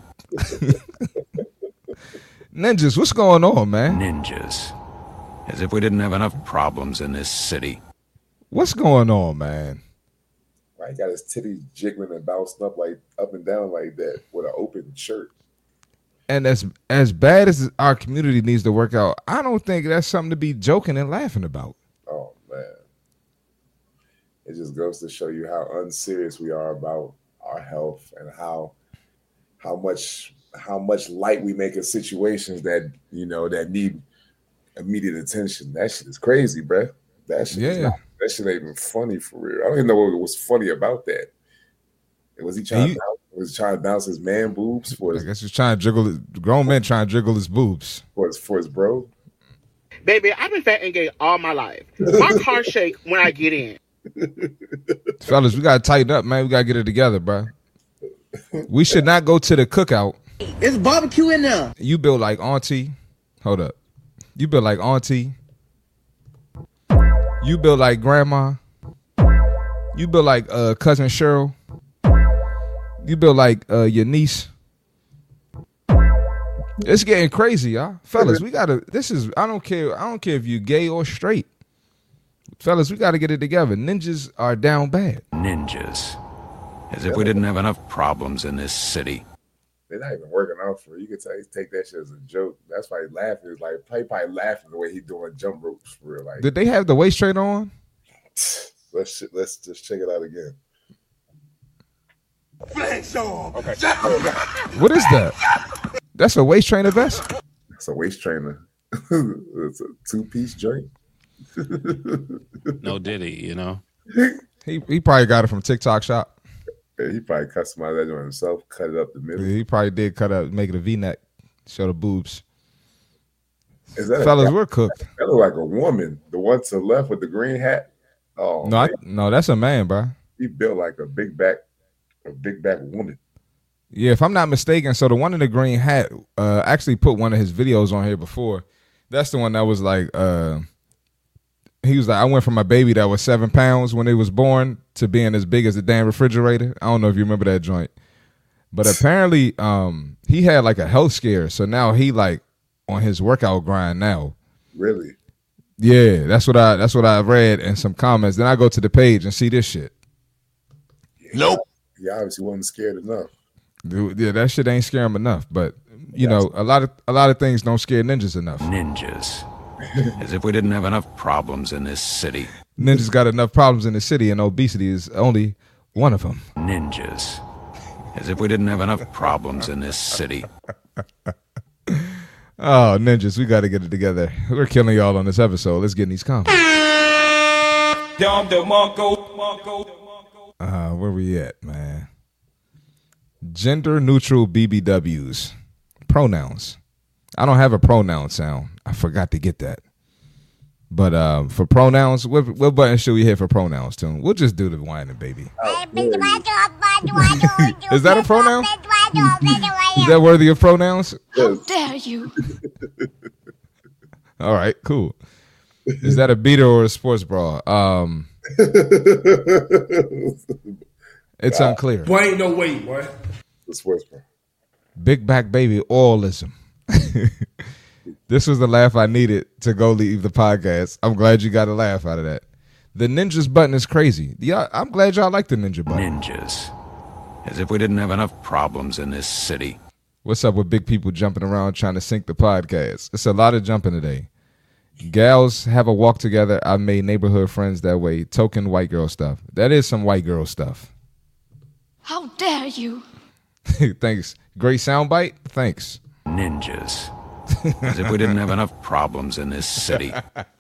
Ninjas, what's going on, man? Ninjas. As if we didn't have enough problems in this city. What's going on, man? Why he got his titties jiggling and bouncing up like up and down like that with an open shirt? And as as bad as our community needs to work out, I don't think that's something to be joking and laughing about. Oh man, it just goes to show you how unserious we are about our health and how how much how much light we make in situations that you know that need immediate attention. That shit is crazy, bruh. That shit, yeah. is not, that shit ain't even funny for real. I don't even know what was funny about that. Was he trying? You, to bounce, was he trying to bounce his man boobs for? His, I guess he's trying to jiggle. His, grown men trying to jiggle his boobs for his for his bro. Baby, I've been fat and gay all my life. My car shake when I get in. Fellas, we gotta tighten up, man. We gotta get it together, bro. We should not go to the cookout. It's barbecue in there. You build like auntie. Hold up. You build like auntie. You build like grandma. You build like uh, cousin Cheryl. You build like uh, your niece. It's getting crazy, y'all. Fellas, we gotta. This is. I don't care. I don't care if you're gay or straight. Fellas, we gotta get it together. Ninjas are down bad. Ninjas. As if we didn't have enough problems in this city. They're not even working out for you. You can tell he take that shit as a joke. That's why he's laughing. It's like he probably laughing the way he's doing jump ropes for real. Like, did they have the waist trainer on? Let's let's just check it out again. Flex on. Okay. What is that? That's a waist trainer vest? It's a waist trainer. It's a two-piece joint. No Diddy, you know. He he probably got it from TikTok Shop. Yeah, he probably customized that joint himself, cut it up the middle. He probably did cut up, make it a V-neck, show the boobs. Is that Fellas, a, we're cooked. That look like a woman. The one to the left with the green hat. Oh no, I, no, that's a man, bro. He built like a big back, a big back woman. Yeah, if I'm not mistaken, so the one in the green hat uh, actually put one of his videos on here before. That's the one that was like, uh, he was like, I went from a baby that was seven pounds when it was born to being as big as the damn refrigerator. I don't know if you remember that joint. But apparently um, he had like a health scare. So now he like on his workout grind now. Really? Yeah, that's what I that's what I read in some comments. Then I go to the page and see this shit. Yeah, nope. He obviously wasn't scared enough. Dude, yeah, that shit ain't scare him enough. But you know, a lot of a lot of things don't scare ninjas enough. Ninjas. As if we didn't have enough problems in this city. Ninjas got enough problems in the city, and obesity is only one of them. Ninjas. As if we didn't have enough problems in this city. Oh, ninjas, we got to get it together. We're killing y'all on this episode. Let's get in these comments. Uh, where we at, man? Gender neutral B B Ws. Pronouns. I don't have a pronoun sound. I forgot to get that. But uh, for pronouns, what, what button should we hit for pronouns, Tune? We'll just do the whining, baby. Is that a pronoun? Is that worthy of pronouns? How dare you? All right, cool. Is that a beater or a sports bra? Um, it's God. unclear. Boy, ain't no way, boy. The sports bra. Big back baby oilism. This was the laugh I needed to go leave the podcast. I'm glad you got a laugh out of that. The ninjas button is crazy. Yeah, I'm glad y'all like the ninja button. Ninjas. As if we didn't have enough problems in this city. What's up with big people jumping around trying to sync the podcast? It's a lot of jumping today. Gals have a walk together. I've made neighborhood friends that way. Token white girl stuff. That is some white girl stuff. How dare you? Thanks. Great soundbite. Thanks. Ninjas. As if we didn't have enough problems in this city.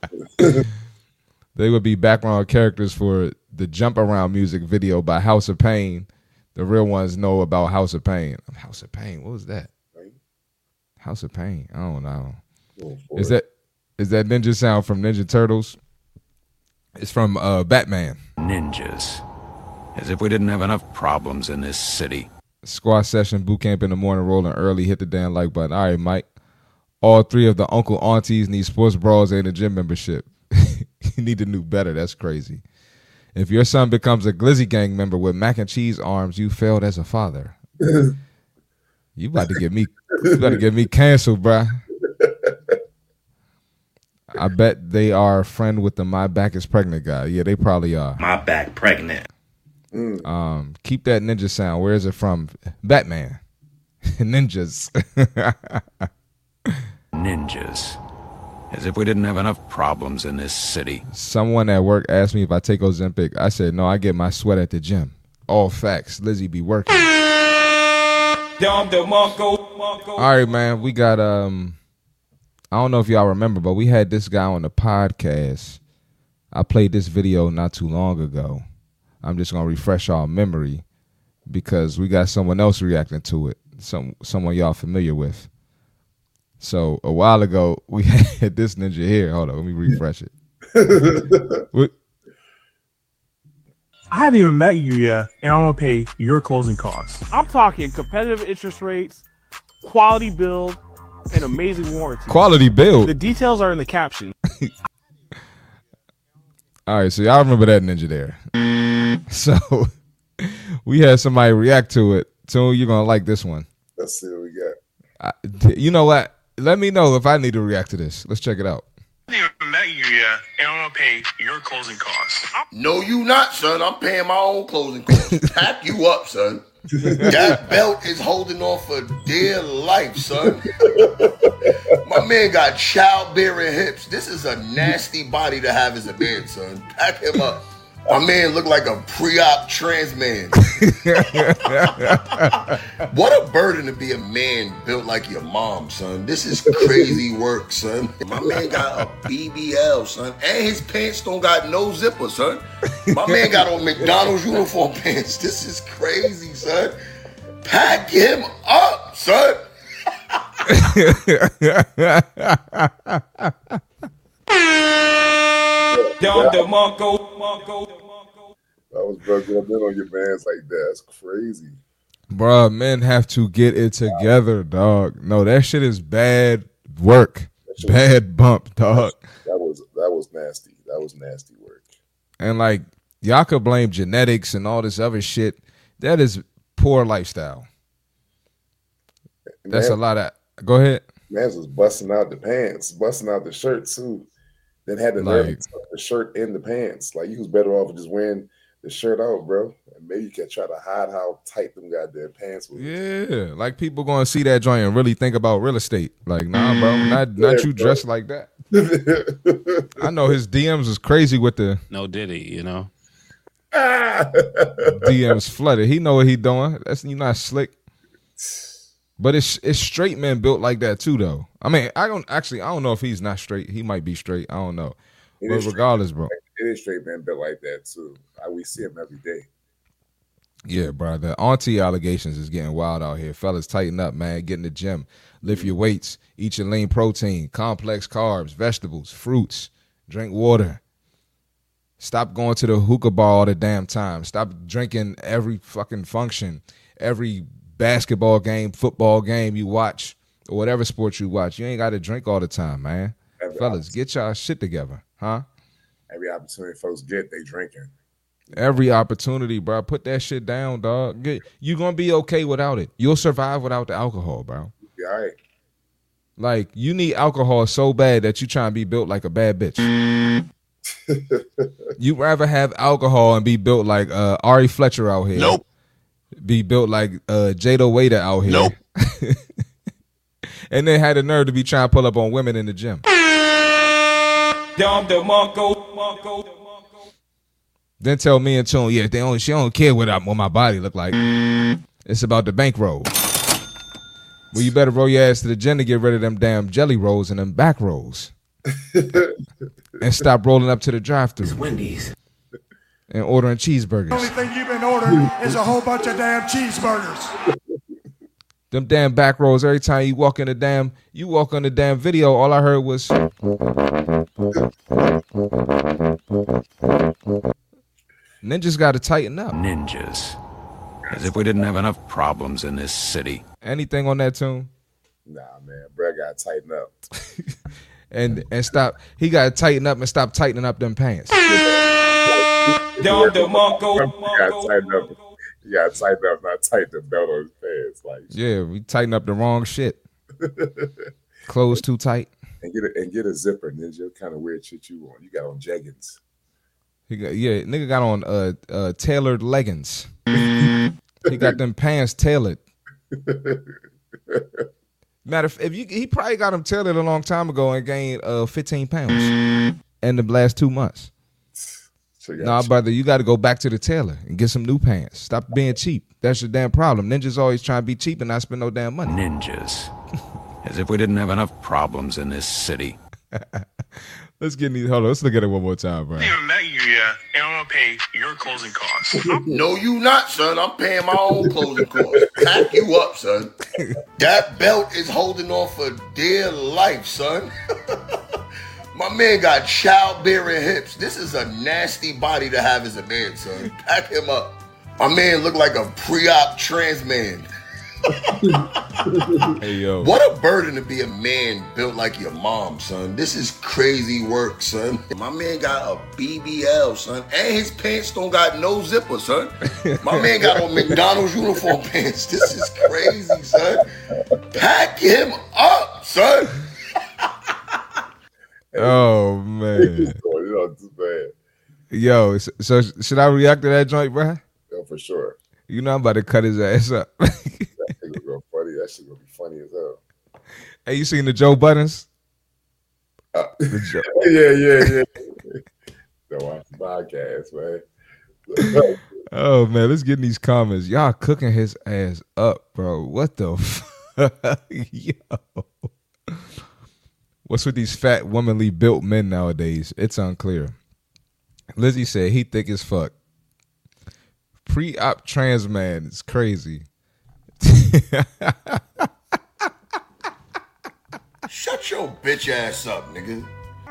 They would be background characters for the jump around music video by House of Pain. The real ones know about House of Pain. House of Pain. What was that? House of Pain. I don't know. Is that is that ninja sound from Ninja Turtles? It's from uh, Batman. Ninjas. As if we didn't have enough problems in this city. Squad session, boot camp in the morning, rolling early. Hit the damn like button. All right, Mike. All three of the uncle aunties need sports bras and a gym membership. You need to do better. That's crazy. If your son becomes a Glizzy Gang member with mac and cheese arms, you failed as a father. You about to get me, you about to get me canceled, bruh. I bet they are a friend with the my back is pregnant guy. Yeah, they probably are. My back pregnant. Um, keep that ninja sound. Where is it from? Batman. Ninjas. Ninjas. As if we didn't have enough problems in this city. Someone at work asked me if I take Ozempic. I said, no, I get my sweat at the gym. All facts. Lizzie be working. All right, man. We got, um, I don't know if y'all remember, but we had this guy on the podcast. I played this video not too long ago. I'm just going to refresh our memory because we got someone else reacting to it. Some Someone y'all familiar with. So a while ago, we had this ninja here. Hold on, let me refresh it. What? I haven't even met you yet, and I'm gonna pay your closing costs. I'm talking competitive interest rates, quality build, and amazing warranty. Quality build. The details are in the caption. All right, so y'all remember that ninja there. So we had somebody react to it. So you're gonna like this one. Let's see what we got. I, you know what? Let me know if I need to react to this. Let's check it out. I haven't even met you yet, and I'm gonna pay your closing costs. No, you not, son. I'm paying my own closing costs. Pack you up, son. That belt is holding on for dear life, son. My man got childbearing hips. This is a nasty body to have as a man, son. Pack him up. My man look like a pre-op trans man. What a burden to be a man built like your mom, son. This is crazy work, son. My man got a B B L, son. And his pants don't got no zipper, son. My man got on McDonald's uniform pants. This is crazy, son. Pack him up, son. That was bro going in on your mans like that. That's crazy. Bruh, men have to get it together, dog. No, that shit is bad work. Bad was, bump, dog. That was that was nasty. That was nasty work. And like y'all could blame genetics and all this other shit. That is poor lifestyle. That's man, a lot of go ahead. Mans was busting out the pants, busting out the shirt too. Then had to like, tuck the shirt in the pants. Like you was better off just wearing the shirt out, bro. And maybe you can try to hide how tight them goddamn pants were. Yeah, like people gonna see that joint and really think about real estate. Like, nah, bro, not not yeah, you bro. Dressed like that. I know his D Ms is crazy with the no Diddy, you know. D Ms flooded. He know what he doing. That's you not slick. But it's it's straight men built like that too, though. I mean, I don't actually I don't know if he's not straight. He might be straight. I don't know. It but regardless, straight, bro. It is straight men built like that too. I, we see him every day. Yeah, bro. The auntie allegations is getting wild out here. Fellas, tighten up, man. Get in the gym. Lift your weights. Eat your lean protein, complex carbs, vegetables, fruits. Drink water. Stop going to the hookah bar all the damn time. Stop drinking every fucking function, every basketball game, football game you watch, or whatever sport you watch. You ain't got to drink all the time, man. Every Fellas, get y'all shit together, huh? Every opportunity folks get, they drinking. Every opportunity, bro. Put that shit down, dog. Get, you gonna be okay without it. You'll survive without the alcohol, bro. Yeah, all right. Like, you need alcohol so bad that you trying to be built like a bad bitch. You'd rather have alcohol and be built like uh, Ari Fletcher out here. Nope. Be built like uh, Jada Waiter out here. Nope. And then had the nerve to be trying to pull up on women in the gym. Then tell me and Tune, yeah, they only she don't care what, I, what my body look like. It's about the bankroll. Well, you better roll your ass to the gym to get rid of them damn jelly rolls and them back rolls. And stop rolling up to the drive-thru. It's Wendy's. And ordering cheeseburgers. The only thing you've been ordering is a whole bunch of damn cheeseburgers. Them damn back rolls, every time you walk in the damn, you walk on the damn video, all I heard was... Ninjas got to tighten up. Ninjas. As if we didn't have enough problems in this city. Anything on that tune? Nah, man. Brad got to tighten up. and and stop. He got to tighten up and stop tightening up them pants. You got to tighten up. You got to tighten up, not tighten the belt on his pants. Like, yeah, we tighten up the wrong shit. Clothes too tight. And get a, and get a zipper, Ninja. What kind of weird shit you want? You got on jeggings. He got, yeah, nigga got on uh, uh, tailored leggings. He got them pants tailored. Matter of if you, he probably got them tailored a long time ago and gained uh fifteen pounds in the last two months. So nah, you. brother, you got to go back to the tailor and get some new pants. Stop being cheap. That's your damn problem. Ninjas always trying to be cheap and not spend no damn money. Ninjas. As if we didn't have enough problems in this city. Let's get these. Hold on. Let's look at it one more time, bro. I even met you yet, and I'm gonna pay your closing costs. No, you not, son. I'm paying my own closing costs. Pack you up, son. That belt is holding on for dear life, son. My man got childbearing hips. This is a nasty body to have as a man, son. Pack him up. My man look like a pre-op trans man. Hey, yo. What a burden to be a man built like your mom, son. This is crazy work, son. My man got a B B L, son. And his pants don't got no zipper, son. My man got on McDonald's uniform pants. This is crazy, son. Pack him up, son. Oh, man. Yo, so, so should I react to that joint, bro? Yeah, for sure. You know I'm about to cut his ass up. That shit gonna go funny. That shit gonna be funny as hell. Hey, you seen the Joe Buttons? Uh, Joe. yeah, yeah, yeah. Don't watch the podcast, man. Oh man, let's get in these comments. Y'all cooking his ass up, bro. What the fuck? Yo. What's with these fat, womanly built men nowadays? It's unclear. Lizzie said he thick as fuck. Pre-op trans man is crazy. Shut your bitch ass up, nigga.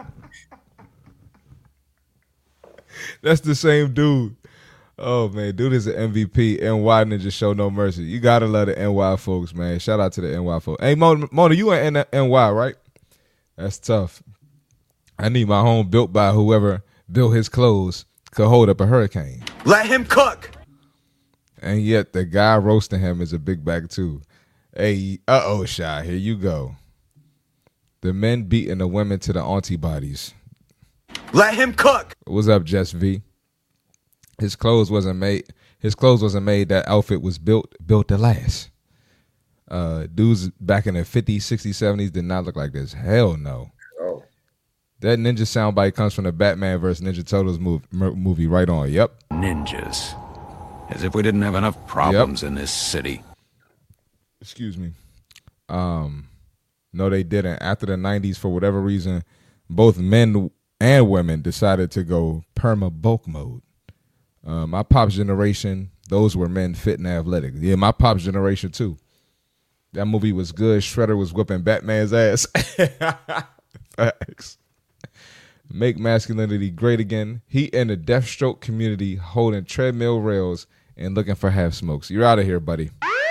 That's the same dude. Oh, man. Dude is an M V P. N Y Ninja Show No Mercy. You got to love the N Y folks, man. Shout out to the N Y folks. Hey, Mona, Mona you in N Y, right? That's tough. I need my home built by whoever built his clothes could hold up a hurricane. Let him cook. And yet the guy roasting him is a big bag too. Hey, uh-oh, Shy, here you go. The men beating the women to the auntie bodies. Let him cook. What's up, Jess V? His clothes wasn't made. His clothes wasn't made. That outfit was built, built to last. Uh, dudes back in the fifties, sixties, seventies did not look like this. Hell no. Oh. That ninja soundbite comes from the Batman versus Ninja Turtles movie, movie right on. Yep. Ninjas. As if we didn't have enough problems yep. in this city. Excuse me. Um, no, they didn't. After the nineties, for whatever reason, both men and women decided to go perma bulk mode. Uh, my pop's generation, those were men fit and athletic. Yeah, my pop's generation too. That movie was good. Shredder was whipping Batman's ass. Facts. Make masculinity great again. He in the Deathstroke community holding treadmill rails and looking for half smokes. You're out of here, buddy.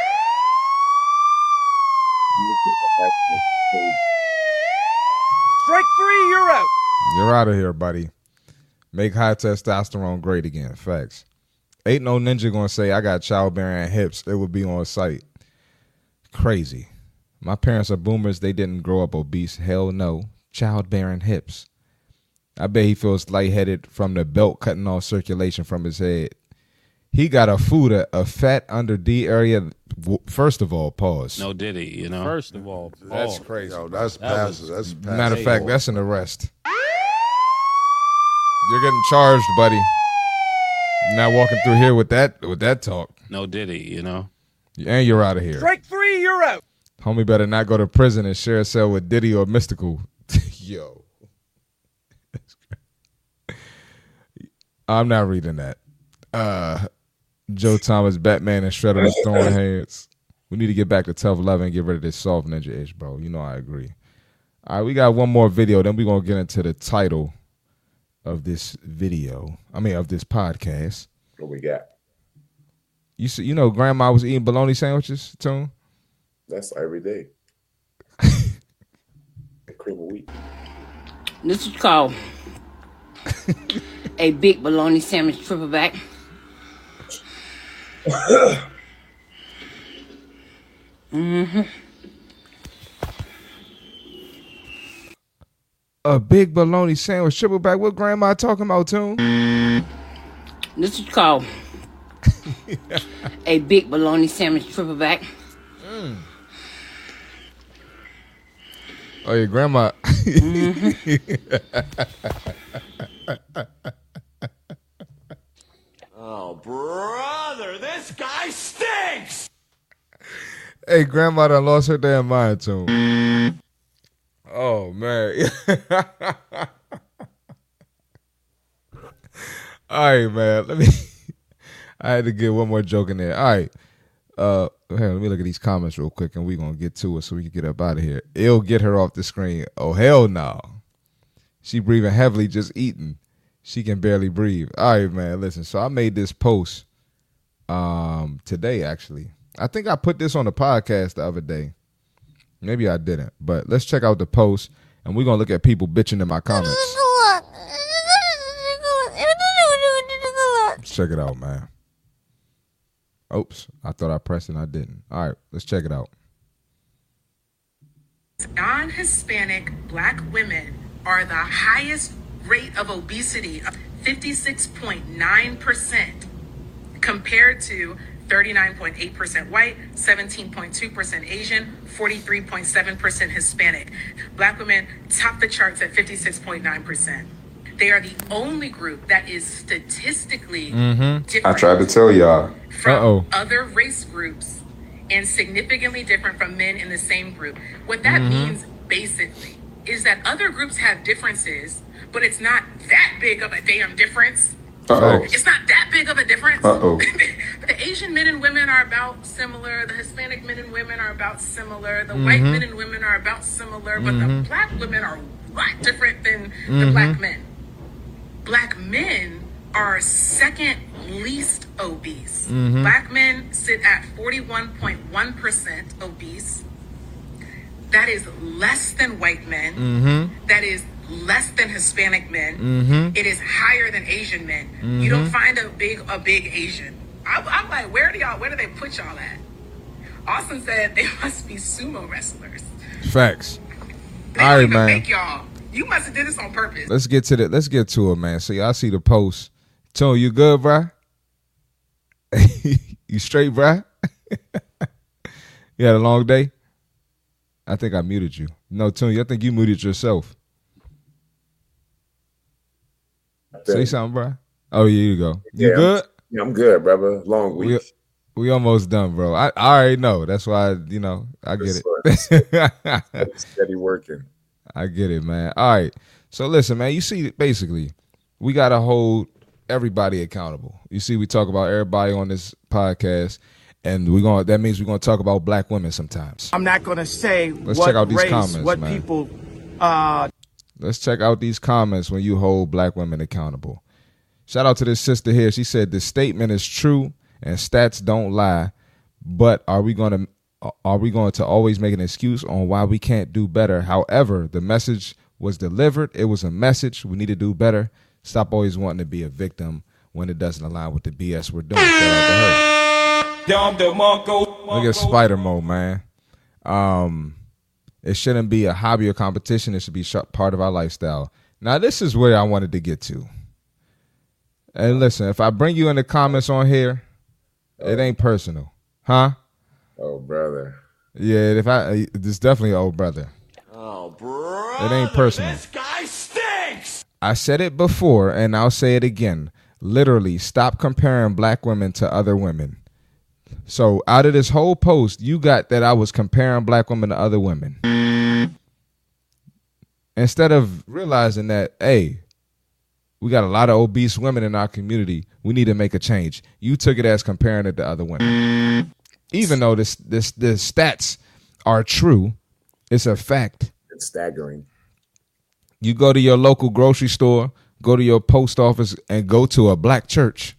Strike three, you're out. You're out of here, buddy. Make high testosterone great again. Facts. Ain't no ninja gonna say I got childbearing hips. It would be on site. Crazy. My parents are boomers. They didn't grow up obese. Hell no. Childbearing hips. I bet he feels lightheaded from the belt cutting off circulation from his head. He got a food, a fat under D area. First of all, pause. No diddy, you know. First of all, pause. That's crazy. Yo, that's That passive. was- That's passive. Matter of fact, that's an arrest. You're getting charged, buddy. You're not walking through here with that with that talk. No diddy, you know. And you're out of here. Strike three, you're out. Homie better not go to prison and share a cell with Diddy or Mystical. Yo. I'm not reading that. Uh, Joe Thomas, Batman, and Shredder is throwing hands. We need to get back to tough love and get rid of this soft ninja ish, bro. You know I agree. All right, we got one more video. Then we're going to get into the title of this video. I mean, of this podcast. What we got? You see, you know, Grandma was eating bologna sandwiches, Tune? That's every day. Cream of wheat. This is called a big bologna sandwich triple back. Mm-hmm. A big bologna sandwich triple back. What Grandma talking about, Tune? This is called a big bologna sandwich triple back. Mm. Oh, your grandma. Oh, brother, this guy stinks! Hey, grandma done lost her damn mind, too. Oh, man. All right, man. Let me. I had to get one more joke in there. All right. Uh, hey, let me look at these comments real quick, and we're going to get to it so we can get up out of here. It'll get her off the screen. Oh, hell no. She breathing heavily, just eating. She can barely breathe. All right, man, listen. So I made this post um, today, actually. I think I put this on the podcast the other day. Maybe I didn't. But let's check out the post, and we're going to look at people bitching in my comments. Let's check it out, man. Oops, I thought I pressed and I didn't. All right, let's check it out. Non-Hispanic Black women are the highest rate of obesity, of fifty-six point nine percent, compared to thirty-nine point eight percent white, seventeen point two percent Asian, forty-three point seven percent Hispanic. Black women top the charts at fifty-six point nine percent. They are the only group that is statistically Mm-hmm. different. I tried to tell y'all. From Uh-oh. other race groups and significantly different from men in the same group. What that Mhm. means basically is that other groups have differences, but it's not that big of a damn difference. Uh-oh. It's not that big of a difference. Uh-oh. The Asian men and women are about similar. The Hispanic men and women are about similar. The Mm-hmm. white men and women are about similar. But Mhm. the black women are a lot different than the Mhm. black men. Black men are second least obese. Mhm. Black men sit at forty-one point one percent obese. That is less than white men. Mm-hmm. That is less than Hispanic men. Mhm. It is higher than Asian men. Mhm. You don't find a big a big Asian. I'm, I'm like, where do y'all? Where do they put y'all at? Austin said they must be sumo wrestlers. Facts. They All don't right, even man. make y'all. You must have did this on purpose. Let's get to the. Let's get to it, man. So y'all see the post. Tone, you good, bro? You straight, bro? You had a long day. I think I muted you. No, Tony, I think you muted yourself. Say something, bro. Oh, yeah, you go. You Yeah, good? I'm, yeah, I'm good, brother. Long We, week. we almost done, bro. I, I already know. That's why, you know, I get it. Steady working. I get it, man. All right. So listen, man, you see, basically, we got to hold everybody accountable. You see, we talk about everybody on this podcast, and we're going. That means we're going to talk about black women sometimes. I'm not going to say Let's what check out these race, comments, what man. people. Uh, Let's check out these comments when you hold black women accountable. Shout out to this sister here. She said the statement is true and stats don't lie, but are we going to are we going to always make an excuse on why we can't do better? However, the message was delivered. It was a message. We need to do better. Stop always wanting to be a victim when it doesn't align with the B S we're doing. Shout out to her. Look at Spider Mode, man. Um, it shouldn't be a hobby or competition. It should be part of our lifestyle. Now, this is where I wanted to get to. And listen, if I bring you in the comments on here, it ain't personal, huh? Oh, brother. Yeah, if I, it's definitely an old brother. Oh, bro. It ain't personal. This guy stinks. I said it before, and I'll say it again. Literally, stop comparing black women to other women. So out of this whole post, you got that I was comparing black women to other women. Instead of realizing that, hey, we got a lot of obese women in our community. We need to make a change. You took it as comparing it to other women. Even though this this the stats are true, it's a fact. It's staggering. You go to your local grocery store, go to your post office, and go to a black church.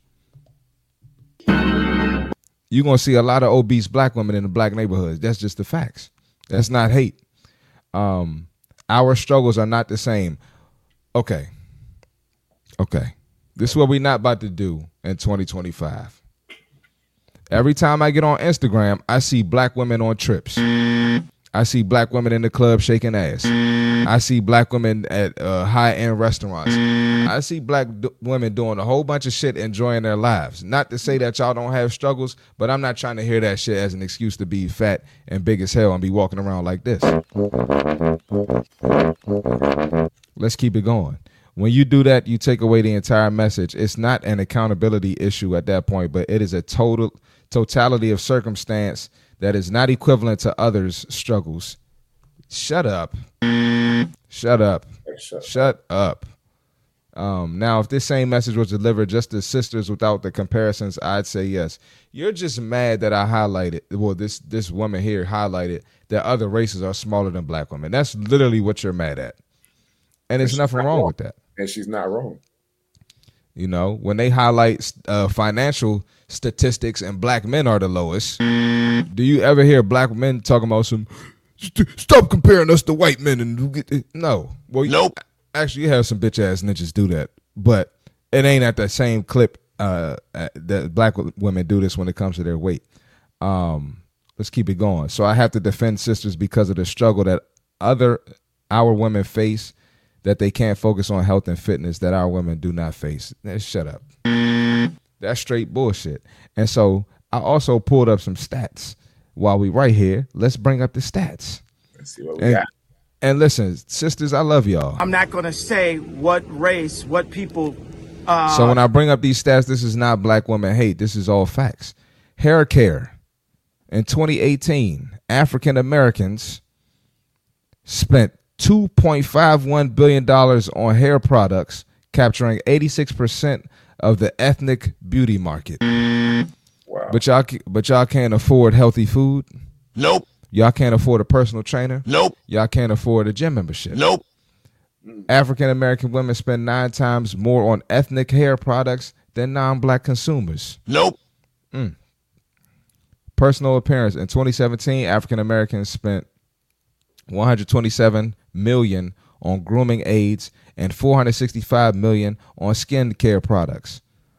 You're going to see a lot of obese black women in the black neighborhoods. That's just the facts. That's not hate. Um, our struggles are not the same. Okay. Okay. This is what we're not about to do in twenty twenty-five. Every time I get on Instagram, I see black women on trips. I see black women in the club shaking ass. I see black women at uh, high-end restaurants. I see black d- women doing a whole bunch of shit, enjoying their lives. Not to say that y'all don't have struggles, but I'm not trying to hear that shit as an excuse to be fat and big as hell and be walking around like this. Let's keep it going. When you do that, you take away the entire message. It's not an accountability issue at that point, but it is a total totality of circumstance that is not equivalent to others' struggles. Shut up. Shut up. Shut, Shut up. Um, now, if this same message was delivered just to sisters without the comparisons, I'd say yes. You're just mad that I highlighted, well, this this woman here highlighted that other races are smaller than black women. That's literally what you're mad at. And there's nothing wrong, wrong with that. And she's not wrong. You know, when they highlight uh, financial statistics and black men are the lowest, do you ever hear black men talking about some, stop comparing us to white men? And no. Well, nope. You, actually, you have some bitch ass ninjas do that, but it ain't at the same clip uh, that black women do this when it comes to their weight. Um, let's keep it going. So I have to defend sisters because of the struggle that other our women face, that they can't focus on health and fitness that our women do not face. Man, shut up. That's straight bullshit. And so I also pulled up some stats while we right here. Let's bring up the stats. Let's see what we and, got. And listen, sisters, I love y'all. I'm not going to say what race, what people. Uh, so when I bring up these stats, this is not black women hate. This is all facts. Hair care. In twenty eighteen, African Americans spent two point five one billion dollars on hair products, capturing eighty-six percent of the ethnic beauty market. Wow. But y'all, but y'all can't afford healthy food. Nope. Y'all can't afford a personal trainer. Nope. Y'all can't afford a gym membership. Nope. African American women spend nine times more on ethnic hair products than non-black consumers. Nope. Mm. Personal appearance. In twenty seventeen, African Americans spent one hundred twenty-seven million dollars on grooming aids and four hundred sixty-five million dollars on skin care products.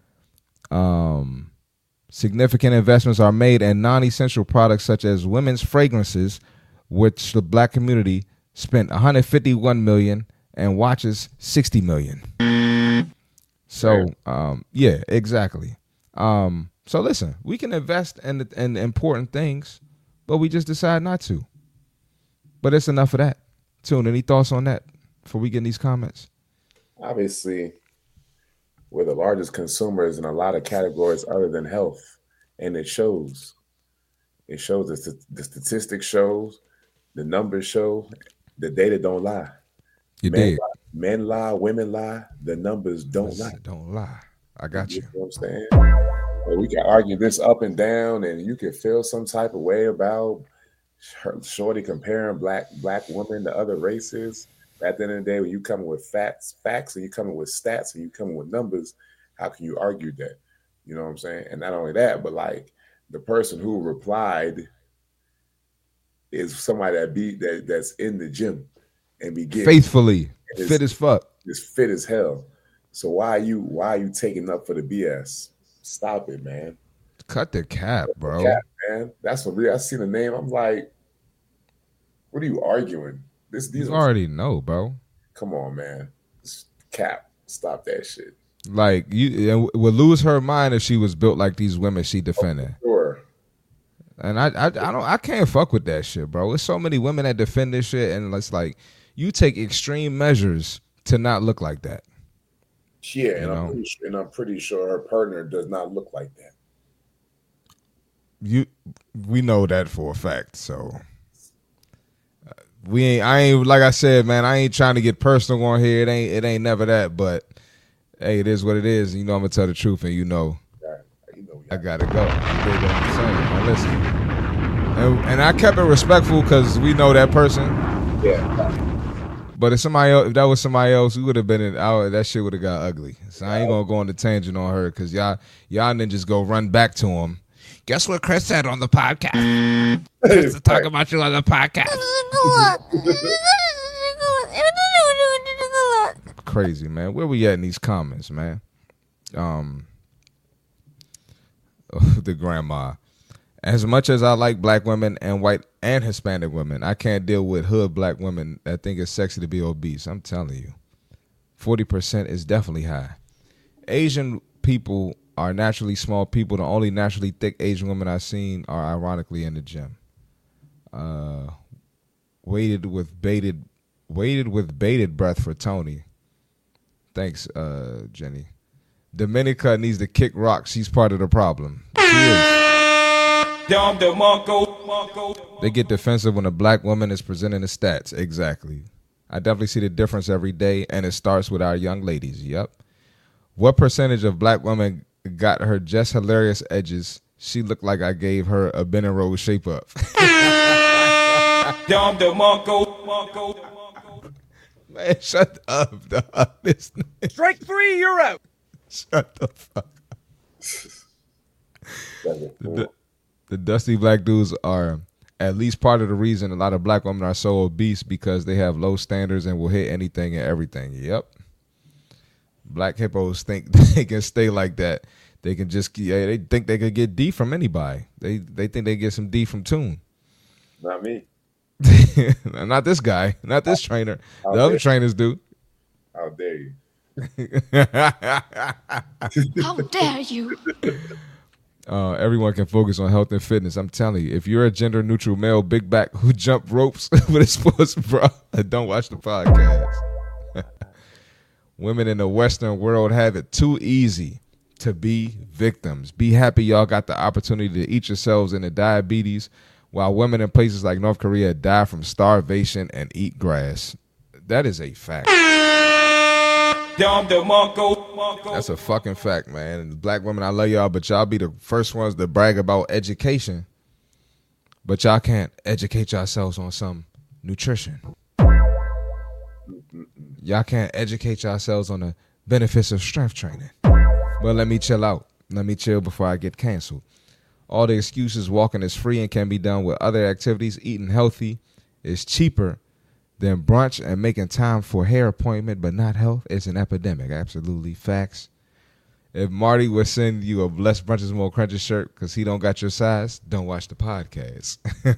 Um, significant investments are made in non-essential products such as women's fragrances, which the black community spent one hundred fifty-one million dollars, and watches sixty million dollars. So, um, yeah, exactly. Um, so listen, we can invest in, in important things, but we just decide not to. But it's enough of that. Tune, any thoughts on that before we get in these comments? Obviously, we're the largest consumers in a lot of categories other than health, and it shows. It shows, the, the statistics shows, the numbers show, the data don't lie. You men did. Lie, men lie, women lie, the numbers don't lie. Don't lie. I got you. You know what I'm saying? Well, we can argue this up and down, and you can feel some type of way about Shorty comparing black black women to other races. But at the end of the day, when you coming with facts, facts, and you coming with stats, and you coming with numbers, how can you argue that? You know what I'm saying? And not only that, but like the person who replied is somebody that be that that's in the gym and be getting faithfully is, fit as fuck. Is fit as hell. So why are you why are you taking up for the B S? Stop it, man. Cut the cap, Cut bro. The cap, man. That's what real. I see the name. I'm like, what are you arguing? This these You are, already know, bro. Come on, man. It's cap. Stop that shit. Like you would lose her mind if she was built like these women she defended. Oh, sure. And I, I, I don't, I can't fuck with that shit, bro. There's so many women that defend this shit, and it's like you take extreme measures to not look like that. Yeah, and, you I'm know? pretty sure, and I'm pretty sure her partner does not look like that. You, we know that for a fact. So uh, we ain't. I ain't like I said, man. I ain't trying to get personal on here. It ain't. It ain't never that. But hey, it is what it is. You know, I'm gonna tell the truth, and you know, you know I gotta go. You dig what I'm saying? Now listen, and, and I kept it respectful because we know that person. Yeah. But if somebody else, if that was somebody else, we would have been in. Our, that shit would have got ugly. So I ain't gonna go on the tangent on her because y'all, y'all didn't just go run back to him. Guess what Chris said on the podcast? Chris is talking about you on the podcast. Crazy, man. Where we at in these comments, man? Um, the grandma. As much as I like black women and white and Hispanic women, I can't deal with hood black women that think it's sexy to be obese. I'm telling you, forty percent is definitely high. Asian people are naturally small people. The only naturally thick Asian women I've seen are ironically in the gym. Uh, waited with bated, waited with bated breath for Tony. Thanks, uh, Jenny. Dominica needs to kick rock. She's part of the problem. She is. They get defensive when a black woman is presenting the stats. Exactly. I definitely see the difference every day, and it starts with our young ladies. Yep. What percentage of black women got her just hilarious edges? She looked like I gave her a Ben and Rose shape up. Man, shut up, dog. Strike three, you're out. Shut the fuck up. The, the dusty black dudes are at least part of the reason a lot of black women are so obese because they have low standards and will hit anything and everything. Yep. Black hippos think they can stay like that. They can just, yeah, they think they could get D from anybody. They they think they get some D from Tune. Not me. Not this guy. Not this trainer. How the other dare trainers do. How dare you? How dare you? Uh, everyone can focus on health and fitness. I'm telling you, if you're a gender neutral male big back who jump ropes with a sports bra, don't watch the podcast. Women in the Western world have it too easy to be victims. Be happy y'all got the opportunity to eat yourselves into diabetes, while women in places like North Korea die from starvation and eat grass. That is a fact. That's a fucking fact, man. And black women, I love y'all, but y'all be the first ones to brag about education. But y'all can't educate yourselves on some nutrition. Y'all can't educate yourselves on the benefits of strength training. But let me chill out. Let me chill before I get canceled. All the excuses, walking is free and can be done with other activities. Eating healthy is cheaper than brunch, and making time for hair appointment but not health is an epidemic. Absolutely facts. If Marty would send you a Less Brunches More Crunches shirt because he don't got your size, don't watch the podcast.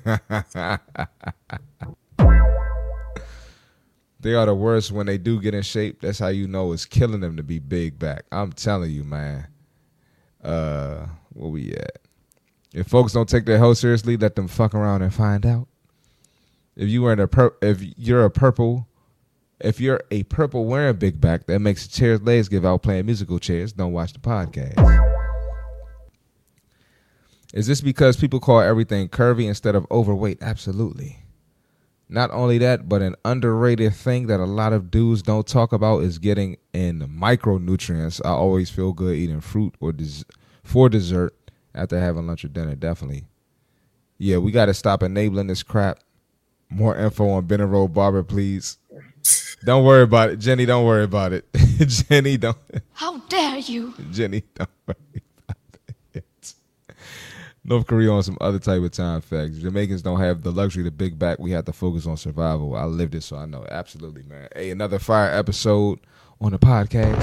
They are the worst when they do get in shape. That's how you know it's killing them to be big back. I'm telling you, man. Uh, where we at? If folks don't take their health seriously, let them fuck around and find out. If you wearing a pur- if you're a purple, if you're a purple wearing big back, that makes the chair's legs give out playing musical chairs. Don't watch the podcast. Is this because people call everything curvy instead of overweight? Absolutely. Not only that, but an underrated thing that a lot of dudes don't talk about is getting in micronutrients. I always feel good eating fruit or des- for dessert after having lunch or dinner. Definitely. Yeah, we got to stop enabling this crap. More info on Ben and Roll Barber, please. Don't worry about it. Jenny, don't worry about it. Jenny, don't. How dare you? Jenny, don't worry about it. North Korea on some other type of time facts. Jamaicans don't have the luxury of the big back. We have to focus on survival. I lived it, so I know. Absolutely, man. Hey, another fire episode on the podcast.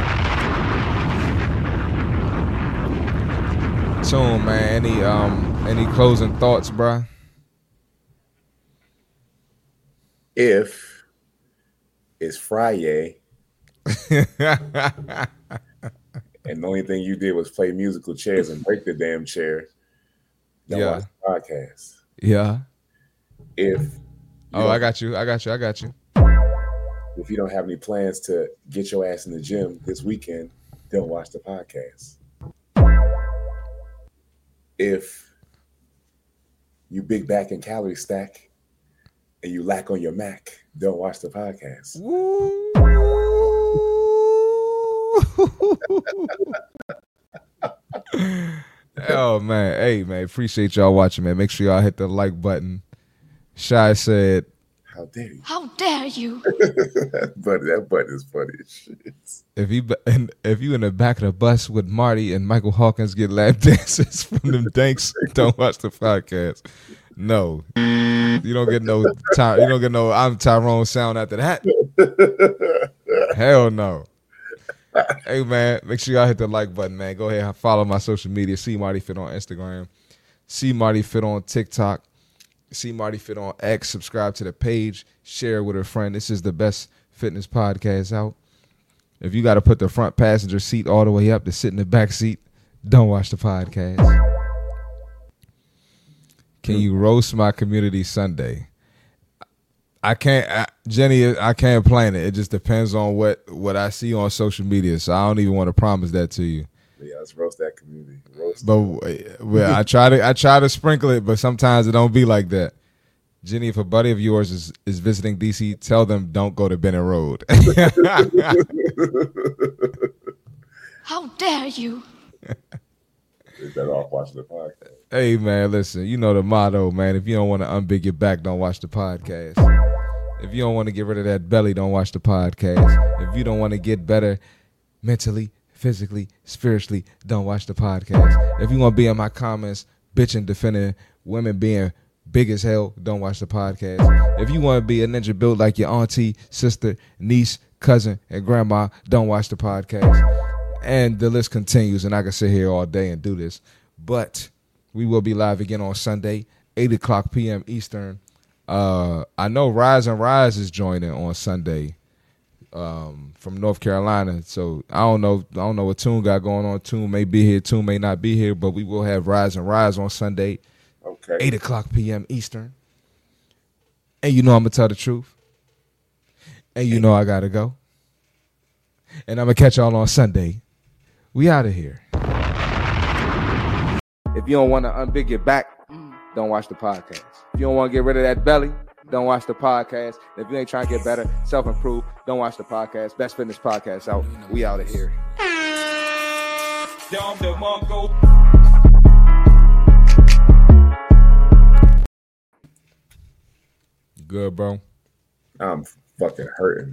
Tune, man. Any um any closing thoughts, bruh? If it's Friday and the only thing you did was play musical chairs and break the damn chair, don't Yeah. watch the podcast. Yeah. If you Oh, don't- I got you. I got you. I got you. if you don't have any plans to get your ass in the gym this weekend, don't watch the podcast. If you big back and calorie stack and you lack on your Mac, don't watch the podcast. Oh man, hey man, appreciate y'all watching, man. Make sure y'all hit the like button. Shy said, How dare you? How dare you? But that button is funny as shit. if you and if you in the back of the bus with Marty and Michael Hawkins get lap dances from them danks, don't watch the podcast. No, you don't get no Ty, you don't get no I'm Tyrone sound after that. Hell no. Hey man, make sure y'all hit the like button, man. Go ahead and follow my social media. See Marty Fit on Instagram. See Marty Fit on TikTok. See Marty Fit on X. Subscribe to the page. Share with a friend. This is the best fitness podcast out. If you got to put the front passenger seat all the way up to sit in the back seat, don't watch the podcast. Can you roast my community Sunday? I can't, I, Jenny. I can't plan it. It just depends on what what I see on social media. So I don't even want to promise that to you. Yeah, let's roast that community. Roast But well, I try to I try to sprinkle it, but sometimes it don't be like that. Jenny, if a buddy of yours is, is visiting D C, tell them don't go to Bennett Road. How dare you? Is that off watching the podcast? Hey man, listen, you know the motto, man. If you don't want to unbig your back, don't watch the podcast. If you don't want to get rid of that belly, don't watch the podcast. If you don't want to get better mentally, physically, spiritually, don't watch the podcast. If you want to be in my comments bitching, defending women being big as hell, don't watch the podcast. If you want to be a ninja built like your auntie, sister, niece, cousin, and grandma, don't watch the podcast. And the list continues, and I can sit here all day and do this. But we will be live again on Sunday, eight o'clock p.m. Eastern. Uh, I know Rise and Rise is joining on Sunday um, from North Carolina. So I don't know. I don't know what Toon got going on. Toon may be here. Toon may not be here. But we will have Rise and Rise on Sunday, okay, eight o'clock p.m. Eastern. And you know I'm gonna tell the truth. And you know I gotta go. And I'm gonna catch y'all on Sunday. We out of here. If you don't want to unbig your back, don't watch the podcast. If you don't want to get rid of that belly, don't watch the podcast. If you ain't trying to get better, self-improve, don't watch the podcast. Best Fitness Podcast out. We out of here. Good, bro. I'm fucking hurting.